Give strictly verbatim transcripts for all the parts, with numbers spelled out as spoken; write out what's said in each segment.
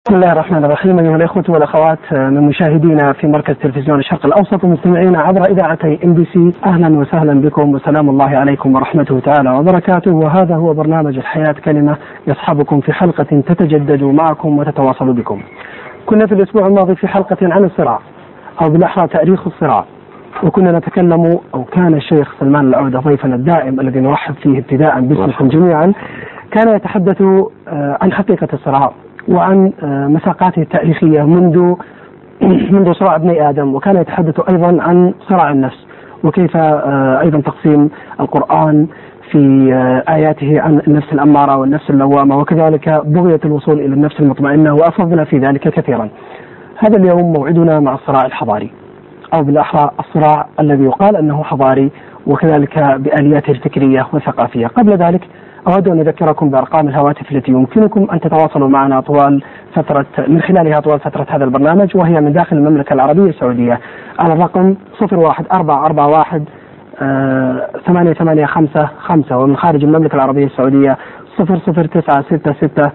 بسم الله الرحمن الرحيم. أيها الأخوة والأخوات من مشاهدينا في مركز تلفزيون الشرق الأوسط ومستمعينا عبر إذاعتي إم بي سي، أهلا وسهلا بكم وسلام الله عليكم ورحمته تعالى وبركاته. وهذا هو برنامج الحياة كلمة يصحبكم في حلقة تتجدد معكم وتتواصل بكم. كنا في الأسبوع الماضي في حلقة عن الصراع أو بالأحرى تاريخ الصراع، وكنا نتكلم أو كان الشيخ سلمان العودة ضيفنا الدائم الذي نرحب فيه ابتداء باسمكم جميعا كان يتحدث عن حقيقة الصراع وعن مساقاته التاريخية منذ منذ صراع ابن آدم، وكان يتحدث أيضا عن صراع النفس وكيف أيضا تقسيم القرآن في آياته عن النفس الأمارة والنفس اللوامة، وكذلك بغية الوصول إلى النفس المطمئنة، وأفضنا في ذلك كثيرا. هذا اليوم موعدنا مع الصراع الحضاري أو بالأحرى الصراع الذي يقال أنه حضاري وكذلك بآلياته الفكرية والثقافية. قبل ذلك أود أن أذكركم بأرقام الهواتف التي يمكنكم أن تتواصلوا معنا طوال فترة من خلالها طوال فترة هذا البرنامج، وهي من داخل المملكة العربية السعودية على الرقم صفر واحد أربعة أربعة واحد ثمانية ثمانية خمسة خمسة، ومن خارج المملكة العربية السعودية صفر صفر تسعة ستة ستة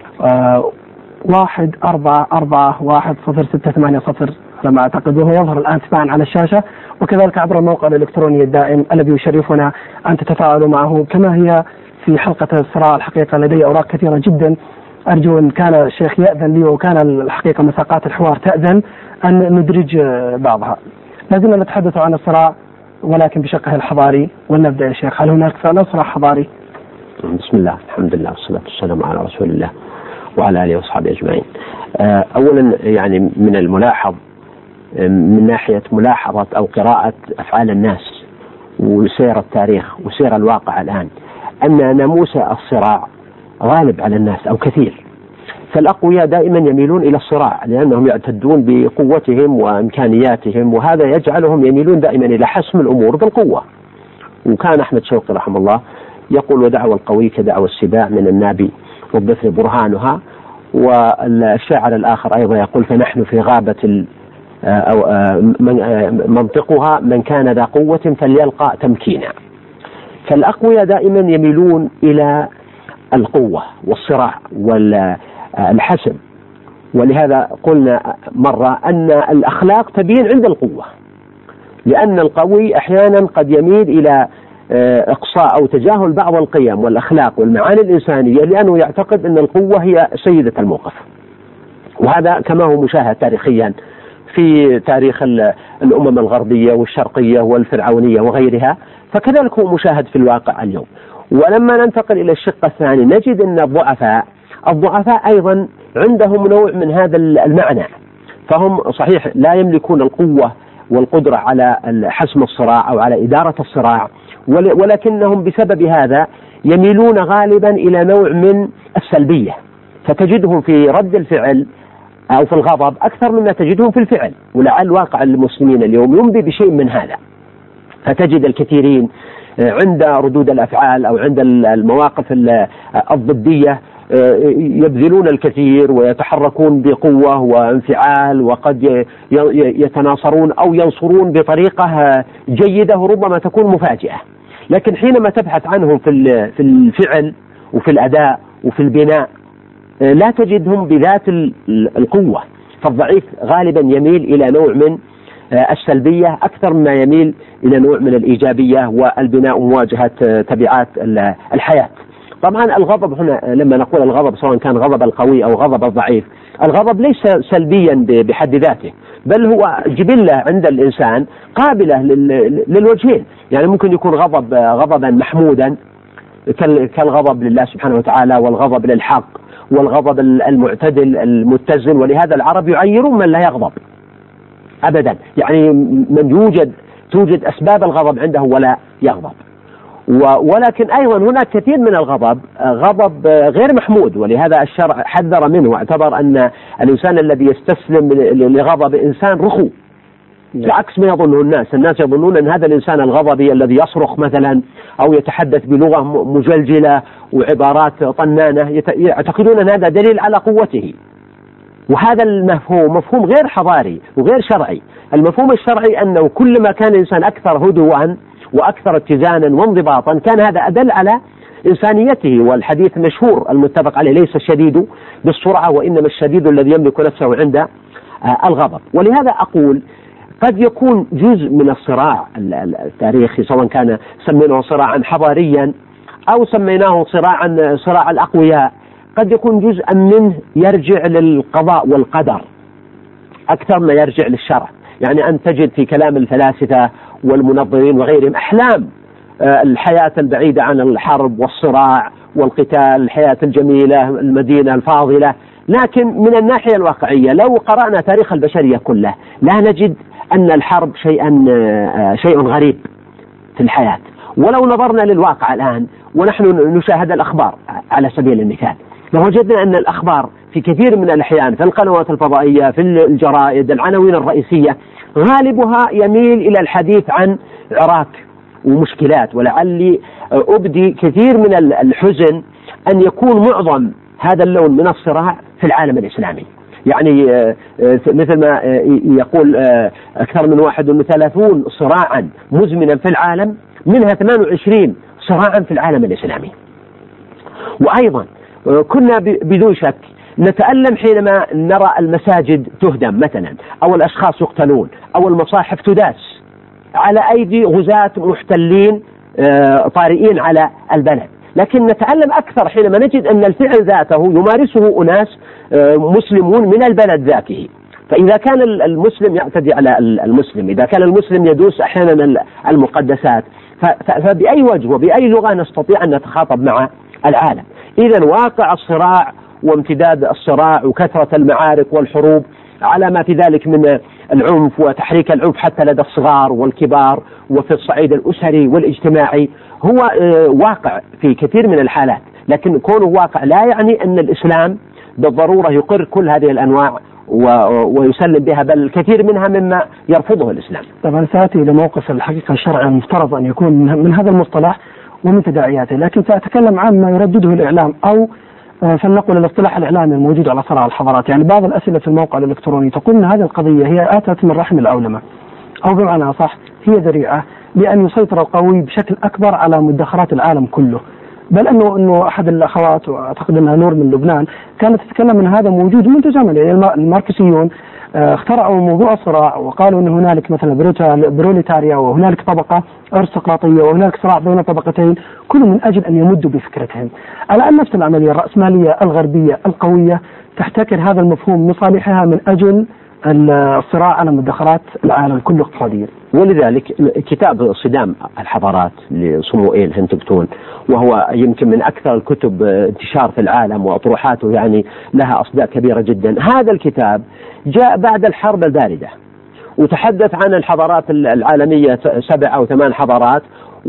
واحد أربعة أربعة واحد صفر ستة ثمانية صفر لما أعتقد، وهو يظهر الآن تباعا على الشاشة، وكذلك عبر الموقع الإلكتروني الدائم الذي يشرفنا أن تتفاعلوا معه كما هي في حلقة الصراع. الحقيقة لدي أوراق كثيرة جدا، أرجو أن كان الشيخ يأذن لي وكان الحقيقة مساقات الحوار تأذن أن ندرج بعضها. لازلنا نتحدث عن الصراع ولكن بشقه الحضاري، ولنبدأ يا شيخ. هل هناك صراع حضاري؟ بسم الله، الحمد لله والصلاة والسلام على رسول الله وعلى آله وصحبه أجمعين. أولا يعني من الملاحظ من ناحية ملاحظة أو قراءة أفعال الناس وسير التاريخ وسير الواقع الآن أن ناموس الصراع غالب على الناس أو كثير، فالأقوياء دائما يميلون إلى الصراع لأنهم يعتدون بقوتهم وإمكانياتهم، وهذا يجعلهم يميلون دائما إلى حسم الأمور بالقوة. وكان أحمد شوقي رحمه الله يقول: ودعوى القوي كدعوى السباع من النابي والضفر برهانها. والشاعر الآخر أيضا يقول: فنحن في غابة أو منطقها من كان ذا قوة فليلقى تمكينا. فالأقوياء دائما يميلون إلى القوة والصراع والحسم، ولهذا قلنا مرة أن الأخلاق تبين عند القوة، لأن القوي أحيانا قد يميل إلى إقصاء أو تجاهل بعض القيم والأخلاق والمعاني الإنسانية لأنه يعتقد أن القوة هي سيدة الموقف. وهذا كما هو مشاهد تاريخيا في تاريخ الأمم الغربية والشرقية والفرعونية وغيرها، فكذلك هو مشاهد في الواقع اليوم. ولما ننتقل إلى الشق الثاني نجد أن الضعفاء الضعفاء أيضا عندهم نوع من هذا المعنى، فهم صحيح لا يملكون القوة والقدرة على حسم الصراع أو على إدارة الصراع، ولكنهم بسبب هذا يميلون غالبا إلى نوع من السلبية، فتجدهم في رد الفعل أو في الغضب أكثر مما تجدهم في الفعل. ولعل واقع المسلمين اليوم ينبي بشيء من هذا، فتجد الكثيرين عند ردود الأفعال أو عند المواقف الضدية يبذلون الكثير ويتحركون بقوة وانفعال، وقد يتناصرون أو ينصرون بطريقة جيدة وربما تكون مفاجئة. لكن حينما تبحث عنهم في الفعل وفي الأداء وفي البناء لا تجدهم بذات القوة، فالضعيف غالبا يميل إلى نوع من السلبية أكثر مما يميل إلى نوع من الإيجابية والبناء ومواجهة تبعات الحياة. طبعا الغضب هنا لما نقول الغضب سواء كان غضب القوي أو غضب الضعيف، الغضب ليس سلبيا بحد ذاته، بل هو جبلة عند الإنسان قابلة للوجهين. يعني ممكن يكون غضب غضبا محمودا كالغضب لله سبحانه وتعالى، والغضب للحق، والغضب المعتدل المتزن. ولهذا العرب يعيرون من لا يغضب أبدا، يعني من يوجد توجد أسباب الغضب عنده ولا يغضب. ولكن أيضا هناك كثير من الغضب غضب غير محمود، ولهذا الشرع حذر منه واعتبر أن الإنسان الذي يستسلم لغضب إنسان رخو، بعكس ما يظنه الناس. الناس يظنون أن هذا الإنسان الغضبي الذي يصرخ مثلا أو يتحدث بلغة مجلجلة وعبارات طنانة يعتقدون أن هذا دليل على قوته، وهذا المفهوم مفهوم غير حضاري وغير شرعي. المفهوم الشرعي أنه كلما كان الإنسان أكثر هدوءا وأكثر اتزانا وانضباطا كان هذا أدل على إنسانيته، والحديث مشهور المتفق عليه: ليس الشديد بالسرعة وإنما الشديد الذي يملك نفسه عند الغضب. ولهذا أقول قد يكون جزء من الصراع التاريخي، سواء كان سميناه صراعا حضاريا أو سميناه صراعا صراع الأقوياء، قد يكون جزءا منه يرجع للقضاء والقدر أكثر ما يرجع للشرع. يعني أن تجد في كلام الفلاسفة والمنظرين وغيرهم أحلام الحياة البعيدة عن الحرب والصراع والقتال، الحياة الجميلة المدينة الفاضلة، لكن من الناحية الواقعية لو قرأنا تاريخ البشرية كله لا نجد أن الحرب شيئا شيء غريب في الحياة. ولو نظرنا للواقع الآن ونحن نشاهد الأخبار على سبيل المثال، لوجدنا أن الأخبار في كثير من الأحيان في القنوات الفضائية في الجرائد العناوين الرئيسية غالبها يميل إلى الحديث عن عراك ومشكلات. ولعلي أبدي كثير من الحزن أن يكون معظم هذا اللون من الصراع في العالم الإسلامي. يعني مثل ما يقول أكثر من واحد وثلاثون صراعا مزمنا في العالم، منها ثمانية وعشرين صراعا في العالم الإسلامي. وأيضا كنا بدون شك نتألم حينما نرى المساجد تهدم مثلا، أو الأشخاص يقتلون، أو المصاحف تداس على أيدي غزاة محتلين طارئين على البلد. لكن نتألم أكثر حينما نجد أن الفعل ذاته يمارسه أناس مسلمون من البلد ذاته. فإذا كان المسلم يعتدي على المسلم، إذا كان المسلم يدوس أحيانا المقدسات، فبأي وجه وبأي لغة نستطيع أن نتخاطب مع العالم؟ إذن واقع الصراع وامتداد الصراع وكثرة المعارك والحروب على ما في ذلك من العنف وتحريك العنف حتى لدى الصغار والكبار وفي الصعيد الأسري والاجتماعي هو واقع في كثير من الحالات. لكن كونه واقع لا يعني أن الإسلام بالضرورة يقر كل هذه الأنواع ويسلم بها، بل الكثير منها مما يرفضه الإسلام. طبعا سأتي إلى موقف الحقيقة الشرعي المفترض أن يكون من هذا المصطلح ومن تداعياته، لكن سأتكلم عن ما يردده الإعلام أو فلنقل الاصطلاح الإعلامي الموجود على صراع الحضارات. يعني بعض الأسئلة في الموقع الإلكتروني تقول أن هذه القضية هي آتت من رحم الأولمة، أو بمعنى صح هي ذريعة لأن يسيطر القوي بشكل أكبر على مدخرات العالم كله. بل أنه أنه أحد الأخوات وأعتقد أنها نور من لبنان كانت تتكلم أن هذا موجود منذ زمن. يعني الماركسيون اخترعوا موضوع الصراع وقالوا أن هنالك مثلا بروليتاريا وهنالك طبقة أرستقراطية وهنالك صراع بين طبقتين، كل من أجل أن يمدوا بفكرتهم. على أن نفس العملية الرأسمالية الغربية القوية تحتكر هذا المفهوم لصالحها من أجل الصراع على مدخرات العالم كله اقتصاديا. ولذلك كتاب صدام الحضارات لصموئيل هنتنغتون، وهو يمكن من أكثر الكتب انتشار في العالم وأطروحاته يعني لها أصداء كبيرة جدا، هذا الكتاب جاء بعد الحرب الباردة وتحدث عن الحضارات العالمية سبع أو ثمان حضارات،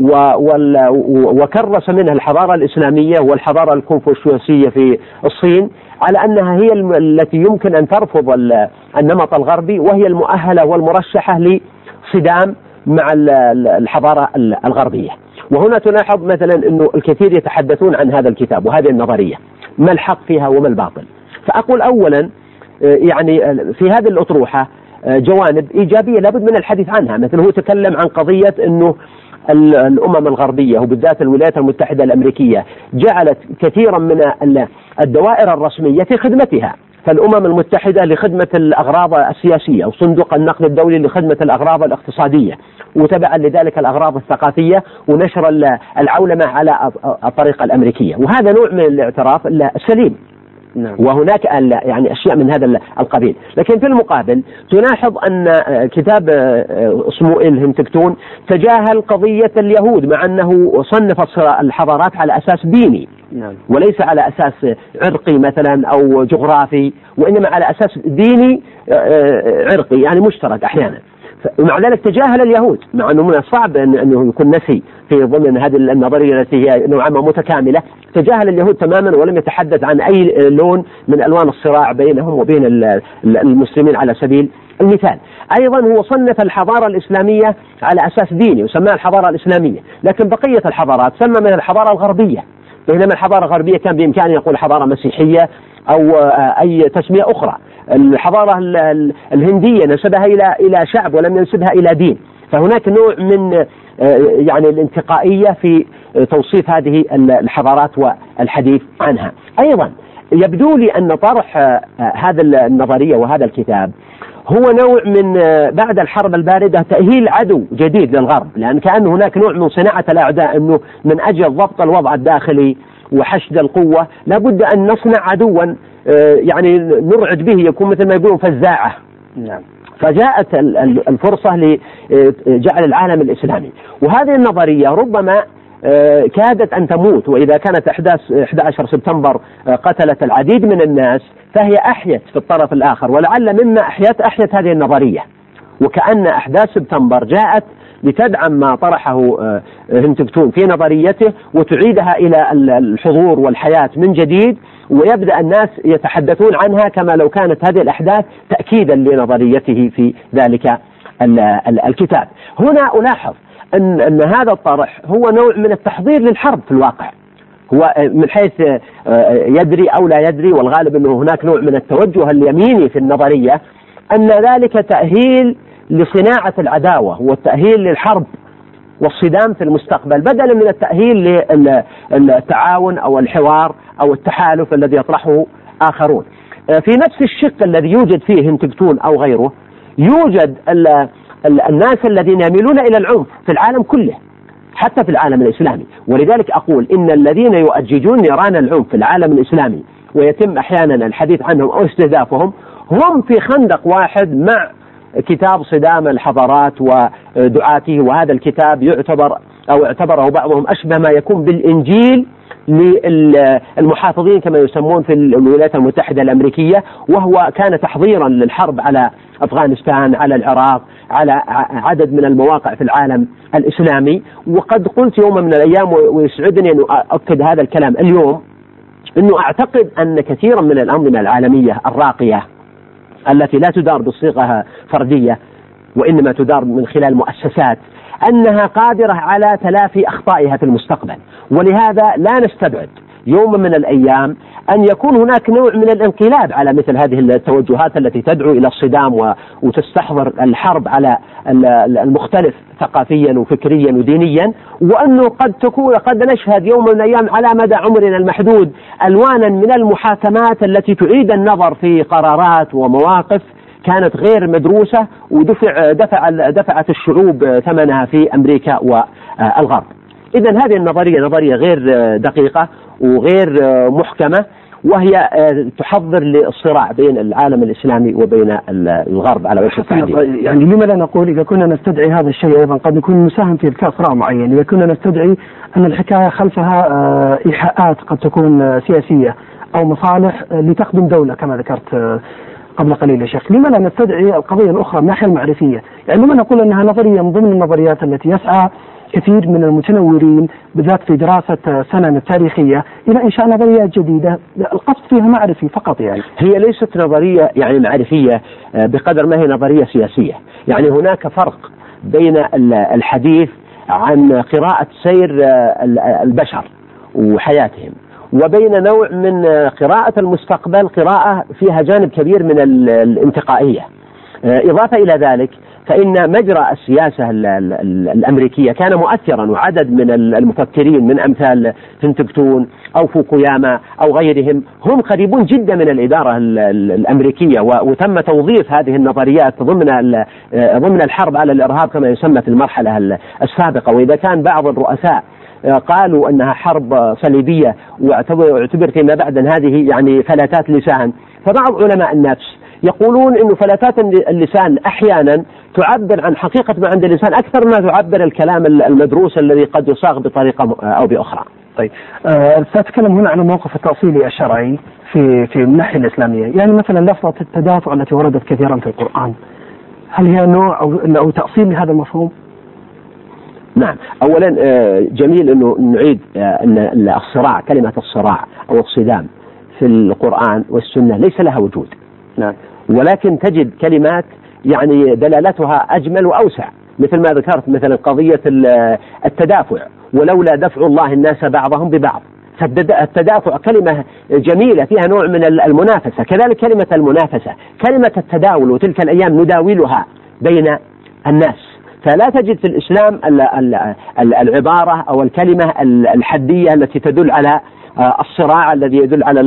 وكرس منها الحضارة الإسلامية والحضارة الكونفوشيوسية في الصين على أنها هي التي يمكن أن ترفض النمط الغربي وهي المؤهلة والمرشحة لصدام مع الحضارة الغربية. وهنا تلاحظ مثلا أنه الكثير يتحدثون عن هذا الكتاب وهذه النظرية، ما الحق فيها وما الباطل. فأقول أولا يعني في هذه الأطروحة جوانب إيجابية لابد من الحديث عنها. مثل هو تكلم عن قضية أنه الأمم الغربية وبالذات الولايات المتحدة الأمريكية جعلت كثيرا من الدوائر الرسمية في خدمتها، فالأمم المتحدة لخدمة الأغراض السياسية وصندوق النقد الدولي لخدمة الأغراض الاقتصادية، وتبعا لذلك الأغراض الثقافية ونشر العولمة على الطريقة الأمريكية، وهذا نوع من الاعتراف السليم. وهناك يعني أشياء من هذا القبيل. لكن في المقابل تلاحظ أن كتاب صموئيل هنتنغتون تجاهل قضية اليهود، مع أنه صنف الحضارات على أساس ديني وليس على أساس عرقي مثلا أو جغرافي، وإنما على أساس ديني عرقي يعني مشترك أحيانا. ومع ذلك تجاهل اليهود، مع أنه من الصعب أنه يكون نسي في ضمن هذه النظرية التي هي نوعا ما متكاملة. تجاهل اليهود تماما ولم يتحدث عن أي لون من ألوان الصراع بينهم وبين المسلمين على سبيل المثال. أيضا هو صنف الحضارة الإسلامية على أساس ديني وسماها الحضارة الإسلامية، لكن بقية الحضارات سمى من الحضارة الغربية، بينما الحضارة الغربية كان بإمكانه يقول حضارة مسيحية أو أي تسمية أخرى. الحضارة الهندية نسبها إلى إلى شعب ولم ينسبها إلى دين. فهناك نوع من يعني الانتقائية في توصيف هذه الحضارات والحديث عنها. أيضا يبدو لي أن طرح هذا النظرية وهذا الكتاب هو نوع من بعد الحرب الباردة تأهيل عدو جديد للغرب، لأن كأن هناك نوع من صناعة الأعداء، أنه من أجل ضبط الوضع الداخلي وحشد القوة لابد أن نصنع عدوا يعني نرعد به، يكون مثل ما يقولون فزاعة. نعم. فجاءت الفرصة لجعل العالم الإسلامي، وهذه النظرية ربما كادت أن تموت، وإذا كانت أحداث أحد عشر سبتمبر قتلت العديد من الناس فهي أحيت في الطرف الآخر، ولعل مما أحيت أحيت هذه النظرية. وكأن أحداث سبتمبر جاءت لتدعم ما طرحه هنتكتون في نظريته وتعيدها إلى الحضور والحياة من جديد، ويبدأ الناس يتحدثون عنها كما لو كانت هذه الأحداث تأكيدا لنظريته في ذلك الكتاب. هنا ألاحظ أن, أن هذا الطرح هو نوع من التحضير للحرب في الواقع، هو من حيث يدري أو لا يدري، والغالب أنه هناك نوع من التوجه اليميني في النظرية، أن ذلك تأهيل لصناعة العداوة والتأهيل للحرب والصدام في المستقبل، بدلا من التأهيل للتعاون أو الحوار أو التحالف الذي يطرحه آخرون. في نفس الشق الذي يوجد فيه هنتكتون أو غيره يوجد الناس الذين يميلون إلى العنف في العالم كله، حتى في العالم الإسلامي. ولذلك أقول إن الذين يؤججون نيران العنف في العالم الإسلامي ويتم أحيانا الحديث عنهم أو استهدافهم هم في خندق واحد مع كتاب صدام الحضارات ودعاته، وهذا الكتاب يعتبر أو اعتبره بعضهم أشبه ما يكون بالإنجيل للمحافظين كما يسمون في الولايات المتحدة الأمريكية، وهو كان تحضيرا للحرب على أفغانستان، على العراق، على عدد من المواقع في العالم الإسلامي. وقد قلت يوم من الأيام ويسعدني أن أؤكد هذا الكلام اليوم، أنه أعتقد أن كثيرا من الأنظمة العالمية الراقية التي لا تدار بصيغة فردية وإنما تدار من خلال مؤسسات، أنها قادرة على تلافي أخطائها في المستقبل. ولهذا لا نستبعد يوم من الأيام أن يكون هناك نوع من الانقلاب على مثل هذه التوجهات التي تدعو إلى الصدام وتستحضر الحرب على المختلف ثقافيا وفكريا ودينيا، وأنه قد تكون قد نشهد يوم من الأيام على مدى عمرنا المحدود ألوانا من المحاكمات التي تعيد النظر في قرارات ومواقف كانت غير مدروسة ودفع دفع دفعت الشعوب ثمنها في أمريكا والغرب. إذن هذه النظرية نظرية غير دقيقة وغير محكمة، وهي تحضر للصراع بين العالم الإسلامي وبين الغرب على وجه التحديد. يعني لما لا نقول إذا كنا نستدعي هذا الشيء أيضا قد نكون نساهم في إبقاء صراع معين، إذا كنا نستدعي أن الحكاية خلفها إيحاءات قد تكون سياسية أو مصالح لتخدم دولة كما ذكرت قبل قليل يا شيخ، لما لا نستدعي القضية الأخرى الناحية المعرفية؟ يعني لما نقول أنها نظرية من ضمن النظريات التي يسعى كثير من المتنورين بالذات في دراسة سنن التاريخية إلى إنشاء نظريات جديدة القصد فيها معرفي فقط. يعني هي ليست نظرية يعني معرفية بقدر ما هي نظرية سياسية. يعني هناك فرق بين الحديث عن قراءة سير البشر وحياتهم وبين نوع من قراءة المستقبل، قراءة فيها جانب كبير من الانتقائية. إضافة إلى ذلك فإن مجرى السياسة الأمريكية كان مؤثرا، وعدد من المفكرين من أمثال هنتكتون أو فوكوياما أو غيرهم هم قريبون جدا من الإدارة الأمريكية، وتم توظيف هذه النظريات ضمن ضمن الحرب على الإرهاب كما يسمى في المرحلة السابقة. وإذا كان بعض الرؤساء قالوا أنها حرب صليبية واعتبر فيما بعد هذه يعني فلاتات لسان، فبعض علماء النفس يقولون إنه فلاتات اللسان أحيانا تعبر عن حقيقة ما عند اللسان أكثر ما تعبر الكلام المدروس الذي قد يصاغ بطريقة أو بأخرى. طيب أه سأتكلم هنا عن الموقف التأصيلي الشرعي في في الناحية الإسلامية. يعني مثلا لفظة التدافع التي وردت كثيرا في القرآن، هل هي نوع أو, أو تأصيل لهذا المفهوم؟ نعم، أولا جميل أنه نعيد أن الصراع، كلمة الصراع أو الصدام في القرآن والسنة ليس لها وجود. نعم. ولكن تجد كلمات يعني دلالتها أجمل وأوسع، مثل ما ذكرت مثلا قضية التدافع، ولولا دفع الله الناس بعضهم ببعض. فالتدافع كلمة جميلة فيها نوع من المنافسة. كذلك كلمة المنافسة، كلمة التداول، وتلك الأيام نداولها بين الناس. فلا تجد في الإسلام العبارة أو الكلمة الحدية التي تدل على الصراع الذي يدل على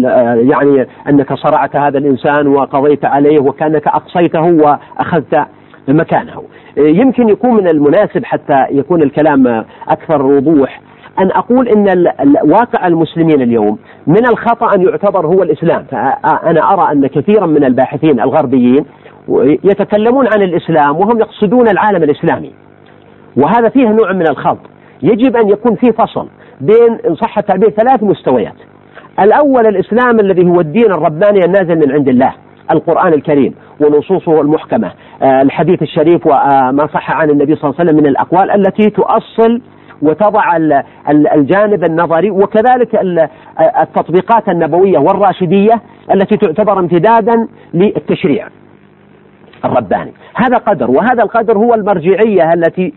يعني أنك صرعت هذا الإنسان وقضيت عليه وكأنك أقصيته وأخذت مكانه. يمكن يكون من المناسب حتى يكون الكلام أكثر وضوح أن أقول إن واقع المسلمين اليوم من الخطأ أن يعتبر هو الإسلام. فأنا أرى أن كثيرا من الباحثين الغربيين يتكلمون عن الإسلام وهم يقصدون العالم الإسلامي، وهذا فيه نوع من الخلط. يجب أن يكون فيه فصل بين إن صح التعبير ثلاث مستويات. الأول الإسلام الذي هو الدين الرباني النازل من عند الله، القرآن الكريم ونصوصه المحكمة، الحديث الشريف وما صح عن النبي صلى الله عليه وسلم من الأقوال التي تؤصل وتضع الجانب النظري، وكذلك التطبيقات النبوية والراشدية التي تعتبر امتدادا للتشريع الرباني. هذا قدر، وهذا القدر هو المرجعية التي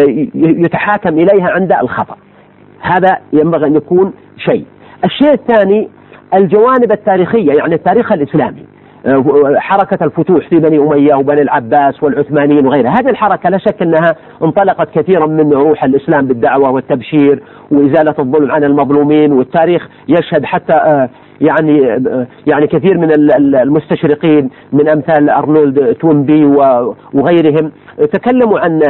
يتحاكم إليها عند الخطأ. هذا ينبغي أن يكون شيء. الشيء الثاني الجوانب التاريخية، يعني التاريخ الإسلامي، حركة الفتوح في بني أمية وبني العباس والعثمانيين وغيرها. هذه الحركة لا شك أنها انطلقت كثيرا من روح الإسلام بالدعوة والتبشير وإزالة الظلم عن المظلومين، والتاريخ يشهد حتى يعني يعني كثير من المستشرقين من أمثال أرنولد توينبي وغيرهم تكلموا عن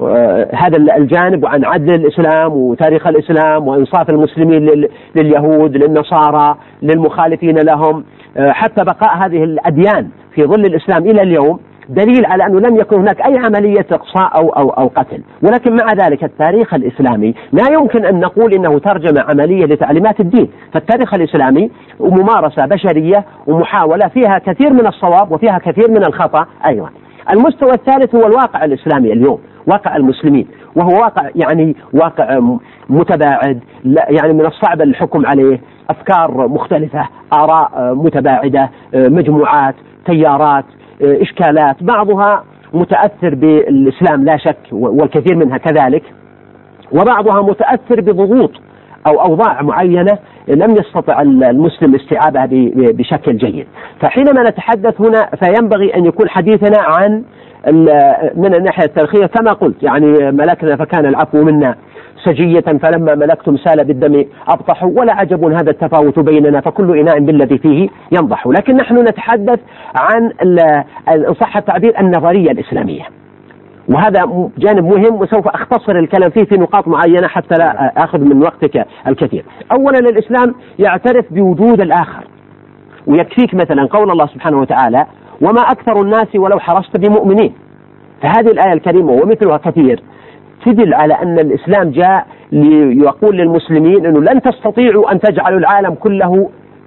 هذا الجانب وعن عدل الإسلام وتاريخ الإسلام وإنصاف المسلمين لليهود للنصارى للمخالفين لهم، حتى بقاء هذه الأديان في ظل الإسلام إلى اليوم دليل على أنه لم يكن هناك أي عملية إقصاء أو, أو, أو قتل. ولكن مع ذلك التاريخ الإسلامي لا يمكن أن نقول إنه ترجمة عملية لتعليمات الدين. فالتاريخ الإسلامي ممارسة بشرية ومحاولة فيها كثير من الصواب وفيها كثير من الخطأ أيضا. المستوى الثالث هو الواقع الإسلامي اليوم، واقع المسلمين، وهو واقع يعني واقع متباعد، يعني من الصعب الحكم عليه، أفكار مختلفة، آراء متباعدة، مجموعات، تيارات، إشكالات، بعضها متأثر بالإسلام لا شك والكثير منها كذلك، وبعضها متأثر بضغوط أو أوضاع معينة لم يستطع المسلم استيعابها بشكل جيد. فحينما نتحدث هنا فينبغي أن يكون حديثنا عن من الناحية التاريخية كما قلت، يعني ملكنا فكان العفو منا سجية فلما ملكتم سال بالدم أبطحوا، ولا عجب هذا التفاوت بيننا فكل إناء بالذي فيه ينضح. لكن نحن نتحدث عن إن صح التعبير النظرية الإسلامية، وهذا جانب مهم وسوف أختصر الكلام فيه في نقاط معينة حتى لا أخذ من وقتك الكثير. أولا الإسلام يعترف بوجود الآخر، ويكفيك مثلا قول الله سبحانه وتعالى وما أكثر الناس ولو حرصت بمؤمنين. فهذه الآية الكريمة ومثلها كثير تدل على أن الإسلام جاء ليقول للمسلمين أنه لن تستطيعوا أن تجعلوا العالم كله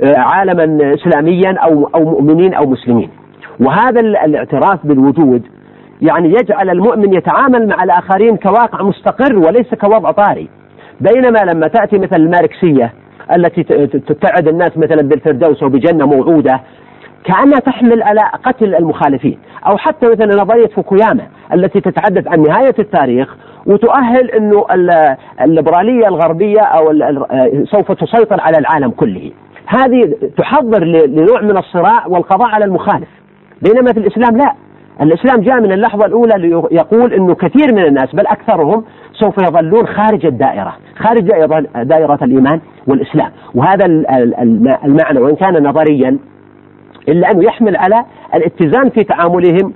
عالما إسلاميا أو أو مؤمنين أو مسلمين. وهذا الاعتراف بالوجود يعني يجعل المؤمن يتعامل مع الآخرين كواقع مستقر وليس كوضع طارئ. بينما لما تأتي مثل الماركسية التي تتعد الناس مثلا بالفردوس وبجنة موعودة كأنها تحمل على قتل المخالفين، أو حتى مثلا نظرية فوكوياما التي تتحدث عن نهاية التاريخ وتؤهل أنه الليبرالية الغربية أو سوف تسيطر على العالم كله. هذه تحضر لنوع من الصراع والقضاء على المخالف، بينما في الإسلام لا. الإسلام جاء من اللحظة الأولى ليقول أنه كثير من الناس بل أكثرهم سوف يظلون خارج الدائرة، خارج دائرة الإيمان والإسلام. وهذا المعنى وإن كان نظريا إلا أنه يحمل على الاتزان في تعاملهم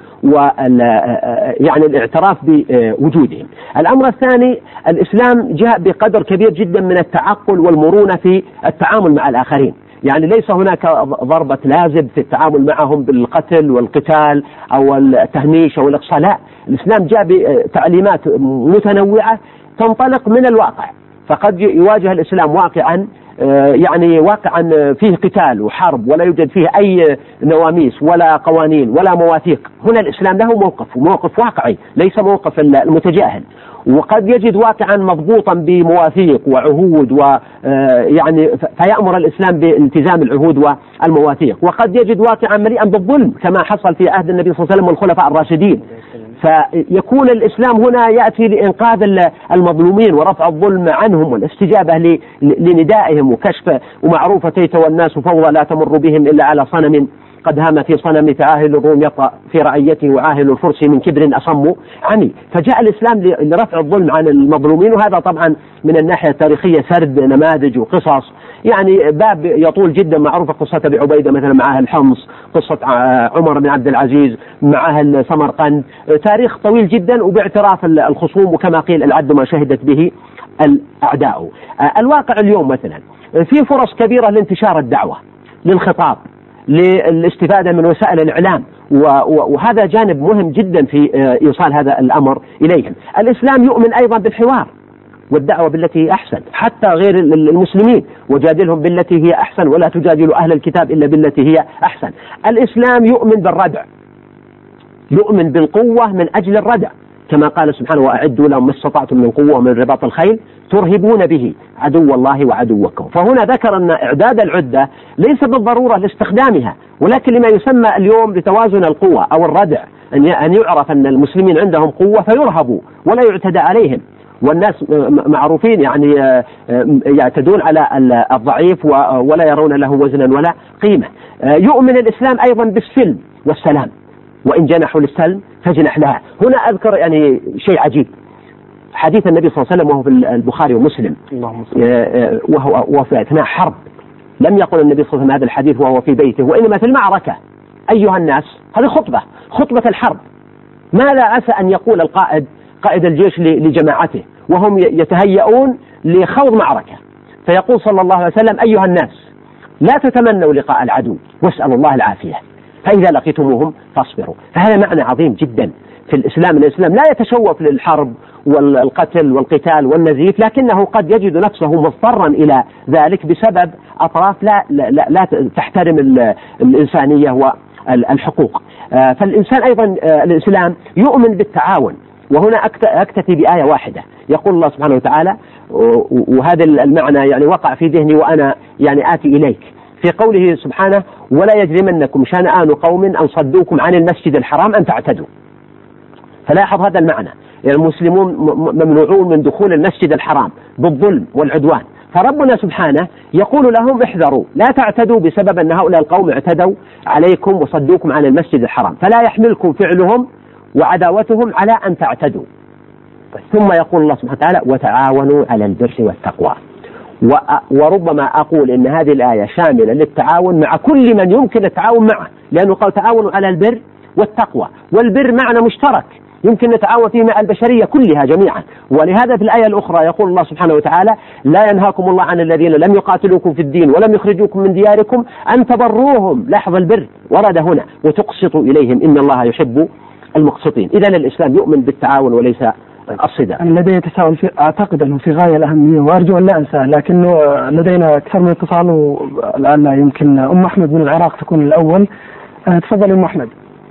ويعني الاعتراف بوجودهم. الأمر الثاني الإسلام جاء بقدر كبير جدا من التعقل والمرونة في التعامل مع الآخرين، يعني ليس هناك ضربة لازم في التعامل معهم بالقتل والقتال أو التهميش أو الإقصاء، لا، الإسلام جاء بتعليمات متنوعة تنطلق من الواقع. فقد يواجه الإسلام واقعا يعني واقعا فيه قتال وحرب ولا يوجد فيه أي نواميس ولا قوانين ولا مواثيق، هنا الإسلام له موقف وموقف واقعي ليس موقف المتجاهل. وقد يجد واقعا مضبوطا بمواثيق وعهود ويعني فيأمر الإسلام بالتزام العهود والمواثيق، وقد يجد واقعا مليئا بالظلم كما حصل في عهد النبي صلى الله عليه وسلم والخلفاء الراشدين. فيكون الإسلام هنا يأتي لإنقاذ المظلومين ورفع الظلم عنهم والاستجابة لندائهم وكشف ومعروفة تيت والناس فوضى لا تمر بهم إلا على صنم قد هام في صنم فعاهل الروم يطأ في رعيته وعاهل الفرس من كبر أصم عمي. فجاء الإسلام لرفع الظلم عن المظلومين. وهذا طبعا من الناحية التاريخية سرد نماذج وقصص، يعني باب يطول جدا. معروفة قصة أبي عبيدة مثلا معها الحمص، قصة عمر بن عبد العزيز معها سمرقند، تاريخ طويل جدا وباعتراف الخصوم، وكما قيل العد ما شهدت به الأعداء. الواقع اليوم مثلا في فرص كبيرة لانتشار الدعوة، للخطاب، للاستفادة من وسائل الإعلام، وهذا جانب مهم جدا في إيصال هذا الأمر إليهم. الإسلام يؤمن أيضا بالحوار والدعوة بالتي هي أحسن حتى غير المسلمين، وجادلهم بالتي هي أحسن ولا تجادل أهل الكتاب إلا بالتي هي أحسن. الإسلام يؤمن بالردع، يؤمن بالقوة من أجل الردع، كما قال سبحانه وأعدوا لهم ما استطعتم من قوة ومن رباط الخيل ترهبون به عدو الله وعدوكم. فهنا ذكر أن إعداد العدة ليس بالضرورة لاستخدامها، ولكن لما يسمى اليوم بتوازن القوة أو الردع، أن يعرف أن المسلمين عندهم قوة فيرهبوا ولا يعتدى عليهم. والناس معروفين يعني يعتدون على الضعيف ولا يرون له وزنا ولا قيمة. يؤمن الإسلام أيضا بالسلم والسلام، وإن جنحوا للسلم فاجنح لها. هنا أذكر يعني شيء عجيب، حديث النبي صلى الله عليه وسلم وهو في البخاري ومسلم، وهو, وهو في أثناء حرب. لم يقل النبي صلى الله عليه وسلم هذا الحديث وهو في بيته، وإنما في المعركة. أيها الناس، هذه خطبة خطبة الحرب. ماذا عسى أن يقول القائد قائد الجيش لجماعته وهم يتهيئون لخوض معركة، فيقول صلى الله عليه وسلم أيها الناس لا تتمنوا لقاء العدو واسألوا الله العافية، فإذا لقيتموهم فاصبروا. فهذا معنى عظيم جدا في الإسلام. الإسلام لا يتشوف للحرب والقتل والقتال والنزيف، لكنه قد يجد نفسه مضطرا إلى ذلك بسبب أطراف لا, لا, لا, لا تحترم الإنسانية والحقوق. فالإنسان أيضا الإسلام يؤمن بالتعاون. وهنا أكتفي بآية واحدة، يقول الله سبحانه وتعالى، وهذا المعنى يعني وقع في ذهني وأنا يعني آتي إليك، في قوله سبحانه ولا يجرمنكم شنآن قوم أن صدوكم عن المسجد الحرام أن تعتدوا. فلاحظ هذا المعنى، يعني المسلمون ممنوعون من دخول المسجد الحرام بالظلم والعدوان، فربنا سبحانه يقول لهم احذروا لا تعتدوا بسبب أن هؤلاء القوم اعتدوا عليكم وصدوكم عن المسجد الحرام، فلا يحملكم فعلهم وعداوتهم على أن تعتدوا. ثم يقول الله سبحانه وتعالى وتعاونوا على البر والتقوى. وربما أقول إن هذه الآية شاملة للتعاون مع كل من يمكن التعاون معه، لأنه قال تعاونوا على البر والتقوى، والبر معنى مشترك يمكن نتعاون فيه مع البشرية كلها جميعا. ولهذا في الآية الأخرى يقول الله سبحانه وتعالى لا ينهاكم الله عن الذين لم يقاتلوكم في الدين ولم يخرجوكم من دياركم أن تبروهم. لاحظ البر ورد هنا وتقسطوا إليهم إن الله يحب المقسطين. إذن الإسلام يؤمن بالتعاون وليس الصدام. أنا لدي تساؤل في أعتقد أنه في غاية الأهمية وأرجو أن لا أنساه، لكنه لدينا أكثر من اتصال والآن يمكن أم أحمد من العراق تكون الأول. تفضل أم أحمد.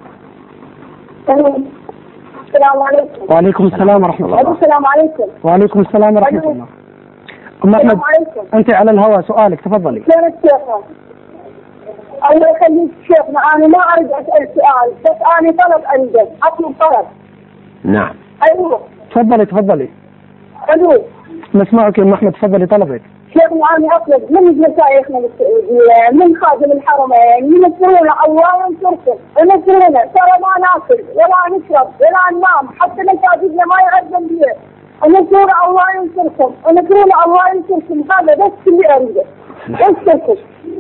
السلام عليكم. وعليكم السلام ورحمة الله. السلام عليكم. وعليكم السلام ورحمة الله. أم أحمد أنت على الهواء، سؤالك تفضلي. شلون الشيخ؟ الله يخليك شيخنا، أنا ما أريد أسأل سؤال، بس أنا طلب عندك، أطلب طلب. نعم. أيوه. تفضلي تفضلي. أيوه. نسمعك يا أم أحمد، تفضلي طلبك. شيخنا أنا أطلب من مشايخنا السعودية، من خادم الحرمين، ينصرونا الله ينصركم، ينصرونا، ترى ما ناكل ولا نشرب ولا ننام، حتى مساجدنا ما يعزم بيه. ينصرونا الله ينصركم، ينصرونا الله ينصركم، هذا بس اللي أريده. ينصركم.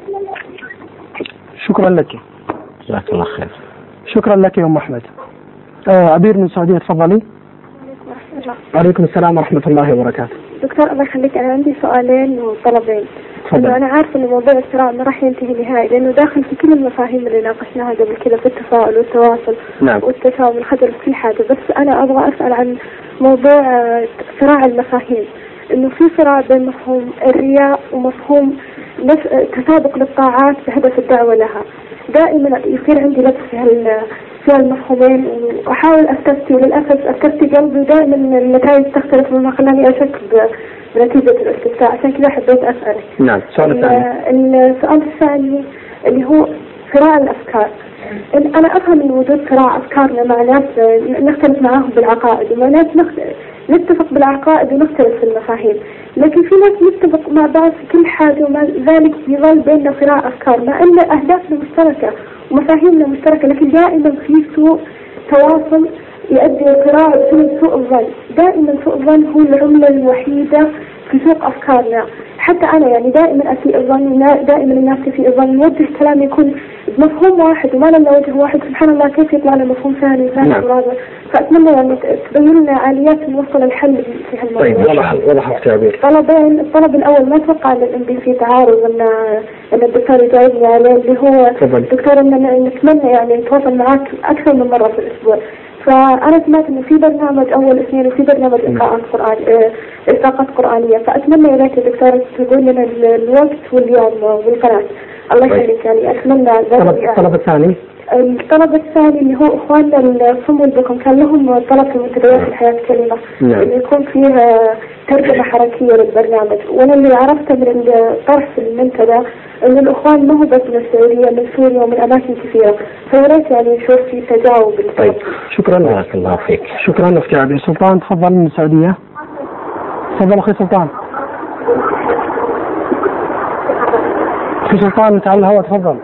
شكرا لك. جزاك الله خير. شكرا لك يا أم أحمد. آه عبير من السعودية تفضلي. وعليكم السلام ورحمة الله وبركاته. دكتور الله يخليك، أنا عندي سؤالين وطلبين. إنه أنا عارفة إن موضوع الصراع ما راح ينتهي نهائي، لأنه داخل في كل المفاهيم اللي ناقشناها قبل كذا في التفاؤل والتواصل. نعم. والتساوم الخضر في حاجة، بس أنا أبغى أسأل عن موضوع صراع المفاهيم، إنه في صراع بين مفهوم الرياء ومفهوم تسابق للطاعات بهدف الدعوة لها. دائما يصير عندي لبس في في المفهومين وأحاول أستفتي، وللأسف أستفتي قلبي ودائما النتائج تختلف مما خلاني أشك بنتيجة الاستفتاء، عشان كذا حبيت أسألك. نعم. السؤال الثاني. السؤال الثاني اللي هو صراع الأفكار. أنا أفهم من وجود صراع أفكارنا مع ناس نختلف معاهم بالعقائد، ومع ناس نتفق بالعقائد ونختلف في المفاهيم، لكن في ناس نتفق مع بعض في كل حاجة ومع ذلك يظل بيننا صراع أفكار مع أن أهدافنا مشتركة ومفاهيمنا مشتركة، لكن دائما في سوء تواصل يؤدي لصراع بسبب سوء الظن. دائما سوء الظن هو العملة الوحيدة في سوق أفكارنا. حتى أنا يعني دائما أسيء الظن، دائما الناس تسيء الظن، نوجه الكلام يكون بمفهوم واحد وما لنا وجه واحد، سبحان الله كيف يطلع لنا مفهوم ثاني ثاني ورابع. فأتمنى يعني تبين لنا آليات نوصل الحل في هالموضوع. طيب وضح وضح التعبير. طلبين، الطلب الأول ما أتوقع أن الإم بي في تعارض أن أن الدكتور يجاوبني عليه، اللي هو دكتور أن نتمنى يعني نتواصل معك أكثر من مرة في الأسبوع. فأنا سمعت إنه في برنامج أول اثنين وفي برنامج إلقاءات قرآن إلقاءات قرآنية، فأتمنى يا ريت الدكتور تقول لنا الوقت واليوم والقناة. الله يخليك يعني أتمنى. الطلب الثاني الطلب الثاني اللي هو إخواننا الصم والبكم كان لهم طلب في منتديات الحياة الكريمة إنه يكون فيها ترجمة حركية للبرنامج، وأنا اللي عرفته من الطرح في المنتدى إن الإخوان ما هو بس من السعودية، من سوريا ومن أماكن كثيرة، فياريت يعني نشوف في تجاوب. طيب شكرا بارك الله فيك. شكرا لك يا أبي سلطان. تفضل من السعودية. تفضل أخي سلطان. أخي سلطان أنت على الهواء تفضل.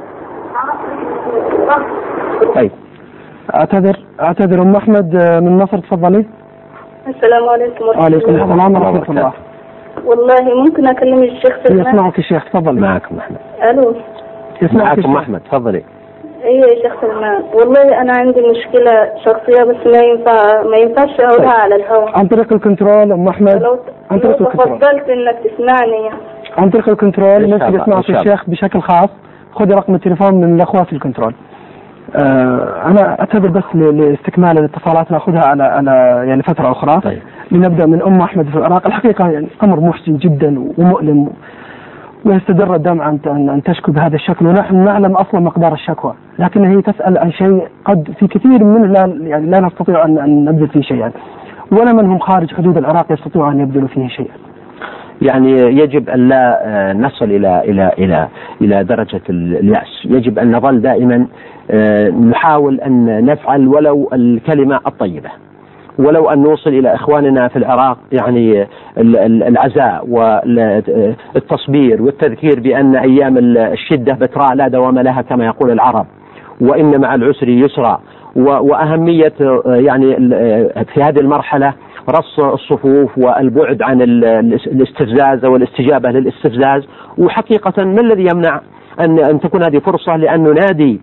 طيب أعتذر أعتذر أم أحمد من مصر تفضلي. السلام عليكم ورحمة الله. وعليكم السلام ورحمة الله. والله ممكن أكلم الشيخ سلمان؟ يسمعك الشيخ تفضلي. معكم أحمد. ألو. يسمعك أم أحمد تفضلي. أيوة يا شيخ سلمان، والله أنا عندي مشكلة شخصية بس ما ينفع ما ينفعش أقولها على الهواء. عن طريق الكنترول أم أحمد. لو عن طريق الكنترول. تفضلت إنك تسمعني. عن طريق الكنترول ممكن يسمعك الشيخ بشكل خاص. خذي رقم التليفون من الأخوة في الكنترول. آه أنا أعتذر بس لاستكمال الاتصالات نأخذها على على يعني فترة أخرى. طيب. لنبدأ من أم أحمد في العراق. الحقيقة يعني أمر محزن جدا ومؤلم، ويستدر الدمع أن أن تشكو بهذا الشكل، ونحن نعلم أصلا مقدار الشكوى، لكن هي تسأل عن شيء قد في كثير منه لا يعني لا نستطيع أن أن نبذل فيه شيئا، ولا من هم خارج حدود العراق يستطيعوا أن يبذلوا فيه شيئا. يعني يجب أن لا نصل إلى إلى إلى إلى درجة اليأس، يجب أن نظل دائما نحاول أن نفعل ولو الكلمة الطيبة، ولو أن نوصل إلى إخواننا في العراق يعني العزاء والتصبير والتذكير بأن أيام الشدة بتراء لا دوام لها كما يقول العرب، وإن مع العسر يسرا، وأهمية يعني في هذه المرحلة رص الصفوف والبعد عن الاستفزاز والاستجابة للاستفزاز. وحقيقة ما الذي يمنع أن أن تكون هذه فرصة لأن ننادي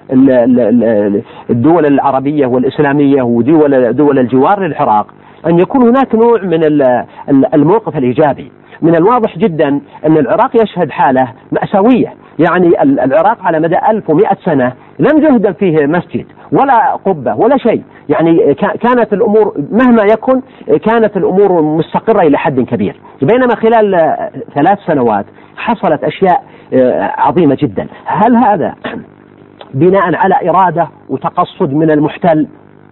الدول العربية والإسلامية ودول دول الجوار للعراق أن يكون هناك نوع من الموقف الإيجابي. من الواضح جدا أن العراق يشهد حالة مأساوية، يعني العراق على مدى ألف ومئة سنة لم يهدم فيه مسجد ولا قبة ولا شيء، يعني كانت الأمور مهما يكن كانت الأمور مستقرة إلى حد كبير، بينما خلال ثلاث سنوات حصلت أشياء عظيمة جدا. هل هذا بناء على إرادة وتقصد من المحتل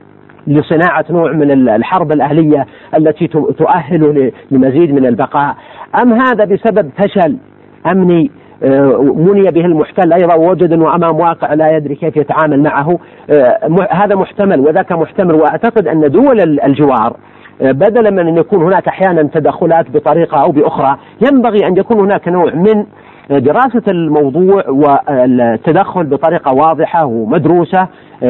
لصناعة نوع من الحرب الأهلية التي تؤهله لمزيد من البقاء، أم هذا بسبب فشل أمني مني به المحتل أيضا ووجد أنه أمام واقع لا يدري كيف يتعامل معه؟ هذا محتمل وذاك محتمل. وأعتقد أن دول الجوار بدلا من أن يكون هناك أحيانا تدخلات بطريقة أو بأخرى، ينبغي أن يكون هناك نوع من دراسة الموضوع والتدخل بطريقة واضحة ومدروسة،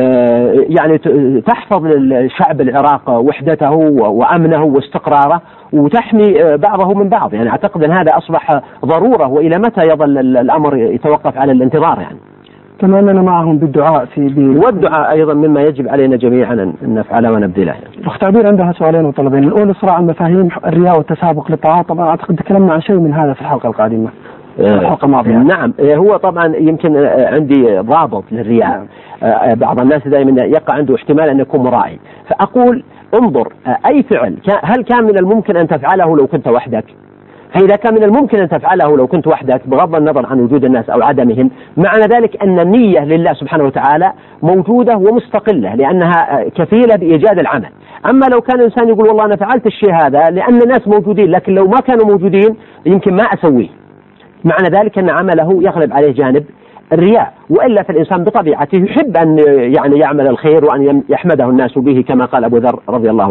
يعني تحفظ للشعب العراق وحدته وأمنه واستقراره وتحمي بعضه من بعض. يعني أعتقد أن هذا أصبح ضرورة، وإلى متى يظل الأمر يتوقف على الانتظار؟ يعني كما أننا معهم بالدعاء في بي... والدعاء أيضا مما يجب علينا جميعا أن نفعله ونبذله. يعني. أخت عبير عندها سؤالين وطلبين. الأول صراع المفاهيم الرياء والتسابق للطاعات، طبعا أعتقد تكلمنا عن شيء من هذا في الحلقة القادمة. الحلقة الماضية. نعم، هو طبعا يمكن عندي ضابط للرياء. بعض الناس دائما يقع عنده احتمال أن يكون مرائي، فأقول انظر أي فعل هل كان من الممكن أن تفعله لو كنت وحدك؟ فإذا كان من الممكن أن تفعله لو كنت وحدك بغض النظر عن وجود الناس أو عدمهم، معنى ذلك أن النية لله سبحانه وتعالى موجودة ومستقلة لأنها كفيلة بإيجاد العمل. أما لو كان الإنسان يقول والله أنا فعلت الشيء هذا لأن الناس موجودين، لكن لو ما كانوا موجودين يمكن ما أسويه، معنى ذلك أن عمله يغلب عليه جانب الرياء. وإلا فالإنسان بطبيعته يحب أن يعني يعمل الخير وأن يحمده الناس به كما قال أبو ذر رضي الله عنه.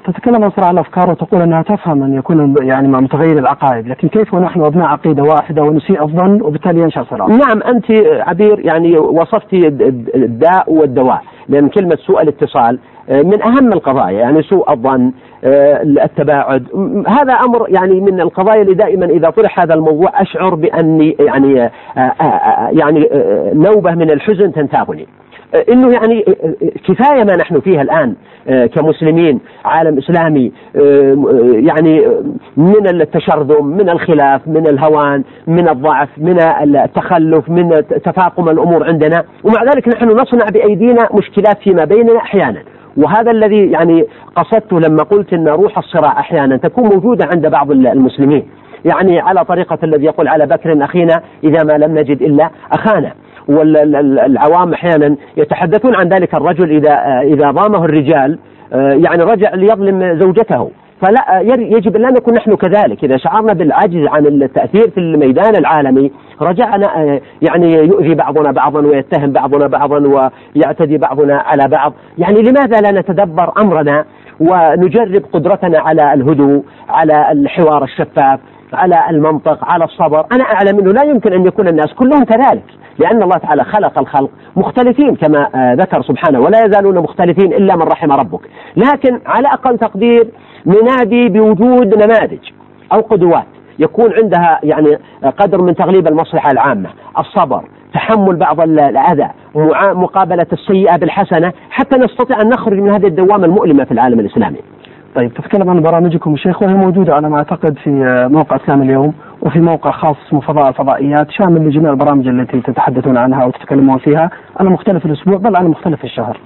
تتكلم عن صراع الأفكار وتقول أنها تفهم أن يكون يعني مع متغير العقائد، لكن كيف ونحن أبناء عقيدة واحدة ونسيء الظن وبالتالي ينشأ صراع؟ نعم، أنت عبير يعني وصفتي الداء والدواء، لأن كلمة سوء الاتصال من أهم القضايا، يعني سوء الظن، التباعد، هذا أمر يعني من القضايا اللي دائما إذا طرح هذا الموضوع أشعر بأني يعني يعني نوبة من الحزن تنتابني، إنه يعني كفاية ما نحن فيها الآن كمسلمين، عالم إسلامي يعني من التشرذم، من الخلاف، من الهوان، من الضعف، من التخلف، من تفاقم الأمور عندنا، ومع ذلك نحن نصنع بأيدينا مشكلات فيما بيننا أحيانا. وهذا الذي يعني قصدته لما قلت أن روح الصراع أحيانا تكون موجودة عند بعض المسلمين، يعني على طريقة الذي يقول على بكر أخينا إذا ما لم نجد إلا أخانا. والعوام أحيانا يتحدثون عن ذلك الرجل إذا إذا ضامه الرجال يعني رجع ليظلم زوجته، فلا يجب أن لا نكون نحن كذلك. إذا شعرنا بالعجز عن التأثير في الميدان العالمي رجعنا يعني يؤذي بعضنا بعضا ويتهم بعضنا بعضا ويعتدي بعضنا على بعض. يعني لماذا لا نتدبر أمرنا ونجرب قدرتنا على الهدوء، على الحوار الشفاف، على المنطق، على الصبر؟ أنا أعلم أنه لا يمكن أن يكون الناس كلهم كذلك، لأن الله تعالى خلق الخلق مختلفين كما ذكر سبحانه، ولا يزالون مختلفين إلا من رحم ربك. لكن على أقل تقدير ننادي بوجود نماذج أو قدوات يكون عندها يعني قدر من تغليب المصلحة العامة، الصبر، تحمل بعض الأذى، مقابلة السيئة بالحسنة، حتى نستطيع أن نخرج من هذه الدوامة المؤلمة في العالم الإسلامي. طيب، تتكلم عن برامجكم شيخ، وهي موجودة على ما أعتقد في موقع إسلام اليوم، وفي موقع خاص اسمه فضاء الفضائيات شامل لجميع البرامج التي تتحدثون عنها أو تتكلمون فيها على مختلف الأسبوع بل على مختلف الشهر.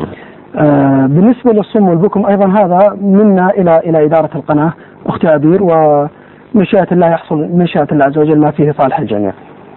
آه بالنسبة للصم والبكم أيضا هذا منا إلى إلى إدارة القناة أختي عبير، ومشيئة الله يحصل مشيئة الله عز وجل ما فيه صالح الجميع.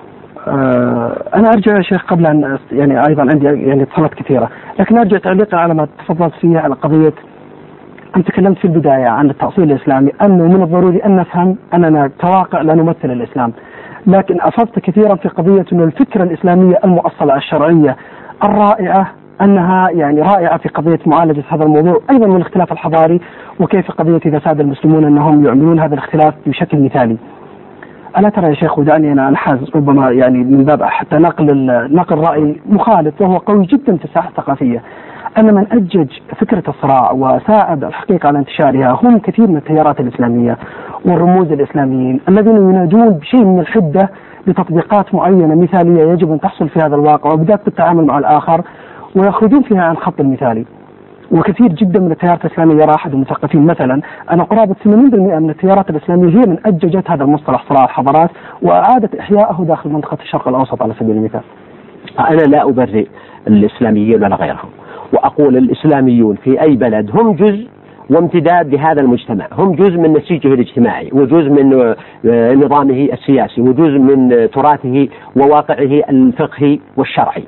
آه أنا أرجع يا شيخ قبل أن يعني أيضا عندي يعني اتصالات كثيرة، لكن أرجع تعليقا على ما تفضلت فيه على قضية. أنت تكلمت في البداية عن التأصيل الإسلامي، أنه من الضروري أن نفهم أننا كواقع لا نمثل الإسلام، لكن أفضت كثيرا في قضية أن الفكرة الإسلامية المؤصلة الشرعية الرائعة أنها يعني رائعة في قضية معالجة هذا الموضوع أيضا من الاختلاف الحضاري، وكيف قضية إذا ساد المسلمون أنهم يعملون هذا الاختلاف بشكل مثالي. ألا ترى يا شيخ، ودعني أنا أنحاز ربما يعني من باب حتى نقل نقل رأي مخالف وهو قوي جدا في الساحة الثقافية، أن من أجج فكرة الصراع وساعد الحقيقة على انتشارها هم كثير من التيارات الإسلامية والرموز الإسلاميين الذين ينادون بشيء من الحدة لتطبيقات معينة مثالية يجب أن تحصل في هذا الواقع وبدأت بالتعامل مع الآخر، ويخرجون فيها عن خط المثالي. وكثير جدا من التيارات الإسلامية راحت المثقفين مثلا، أنا قرابة ثمانين بالمئة من التيارات الإسلامية هي من أججت هذا المصطلح صراع الحضارات وأعادت إحياءه داخل منطقة الشرق الأوسط على سبيل المثال. أنا لا أبرئ الإسلاميين ولا غيرهم، وأقول الإسلاميون في أي بلد هم جزء وامتداد لهذا المجتمع، هم جزء من نسيجه الاجتماعي وجزء من نظامه السياسي وجزء من تراثه وواقعه الفقهي والشرعي،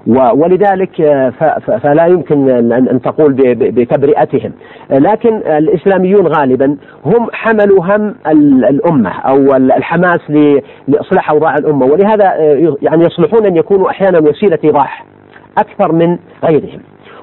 ولذلك فلا يمكن أن تقول بتبرئتهم. لكن الإسلاميون غالبا هم حملوا هم الأمة أو الحماس لإصلاح أوضاع الأمة، ولهذا يعني يصلحون أن يكونوا أحيانا وسيلة إيضاح أكثر من غيرهم.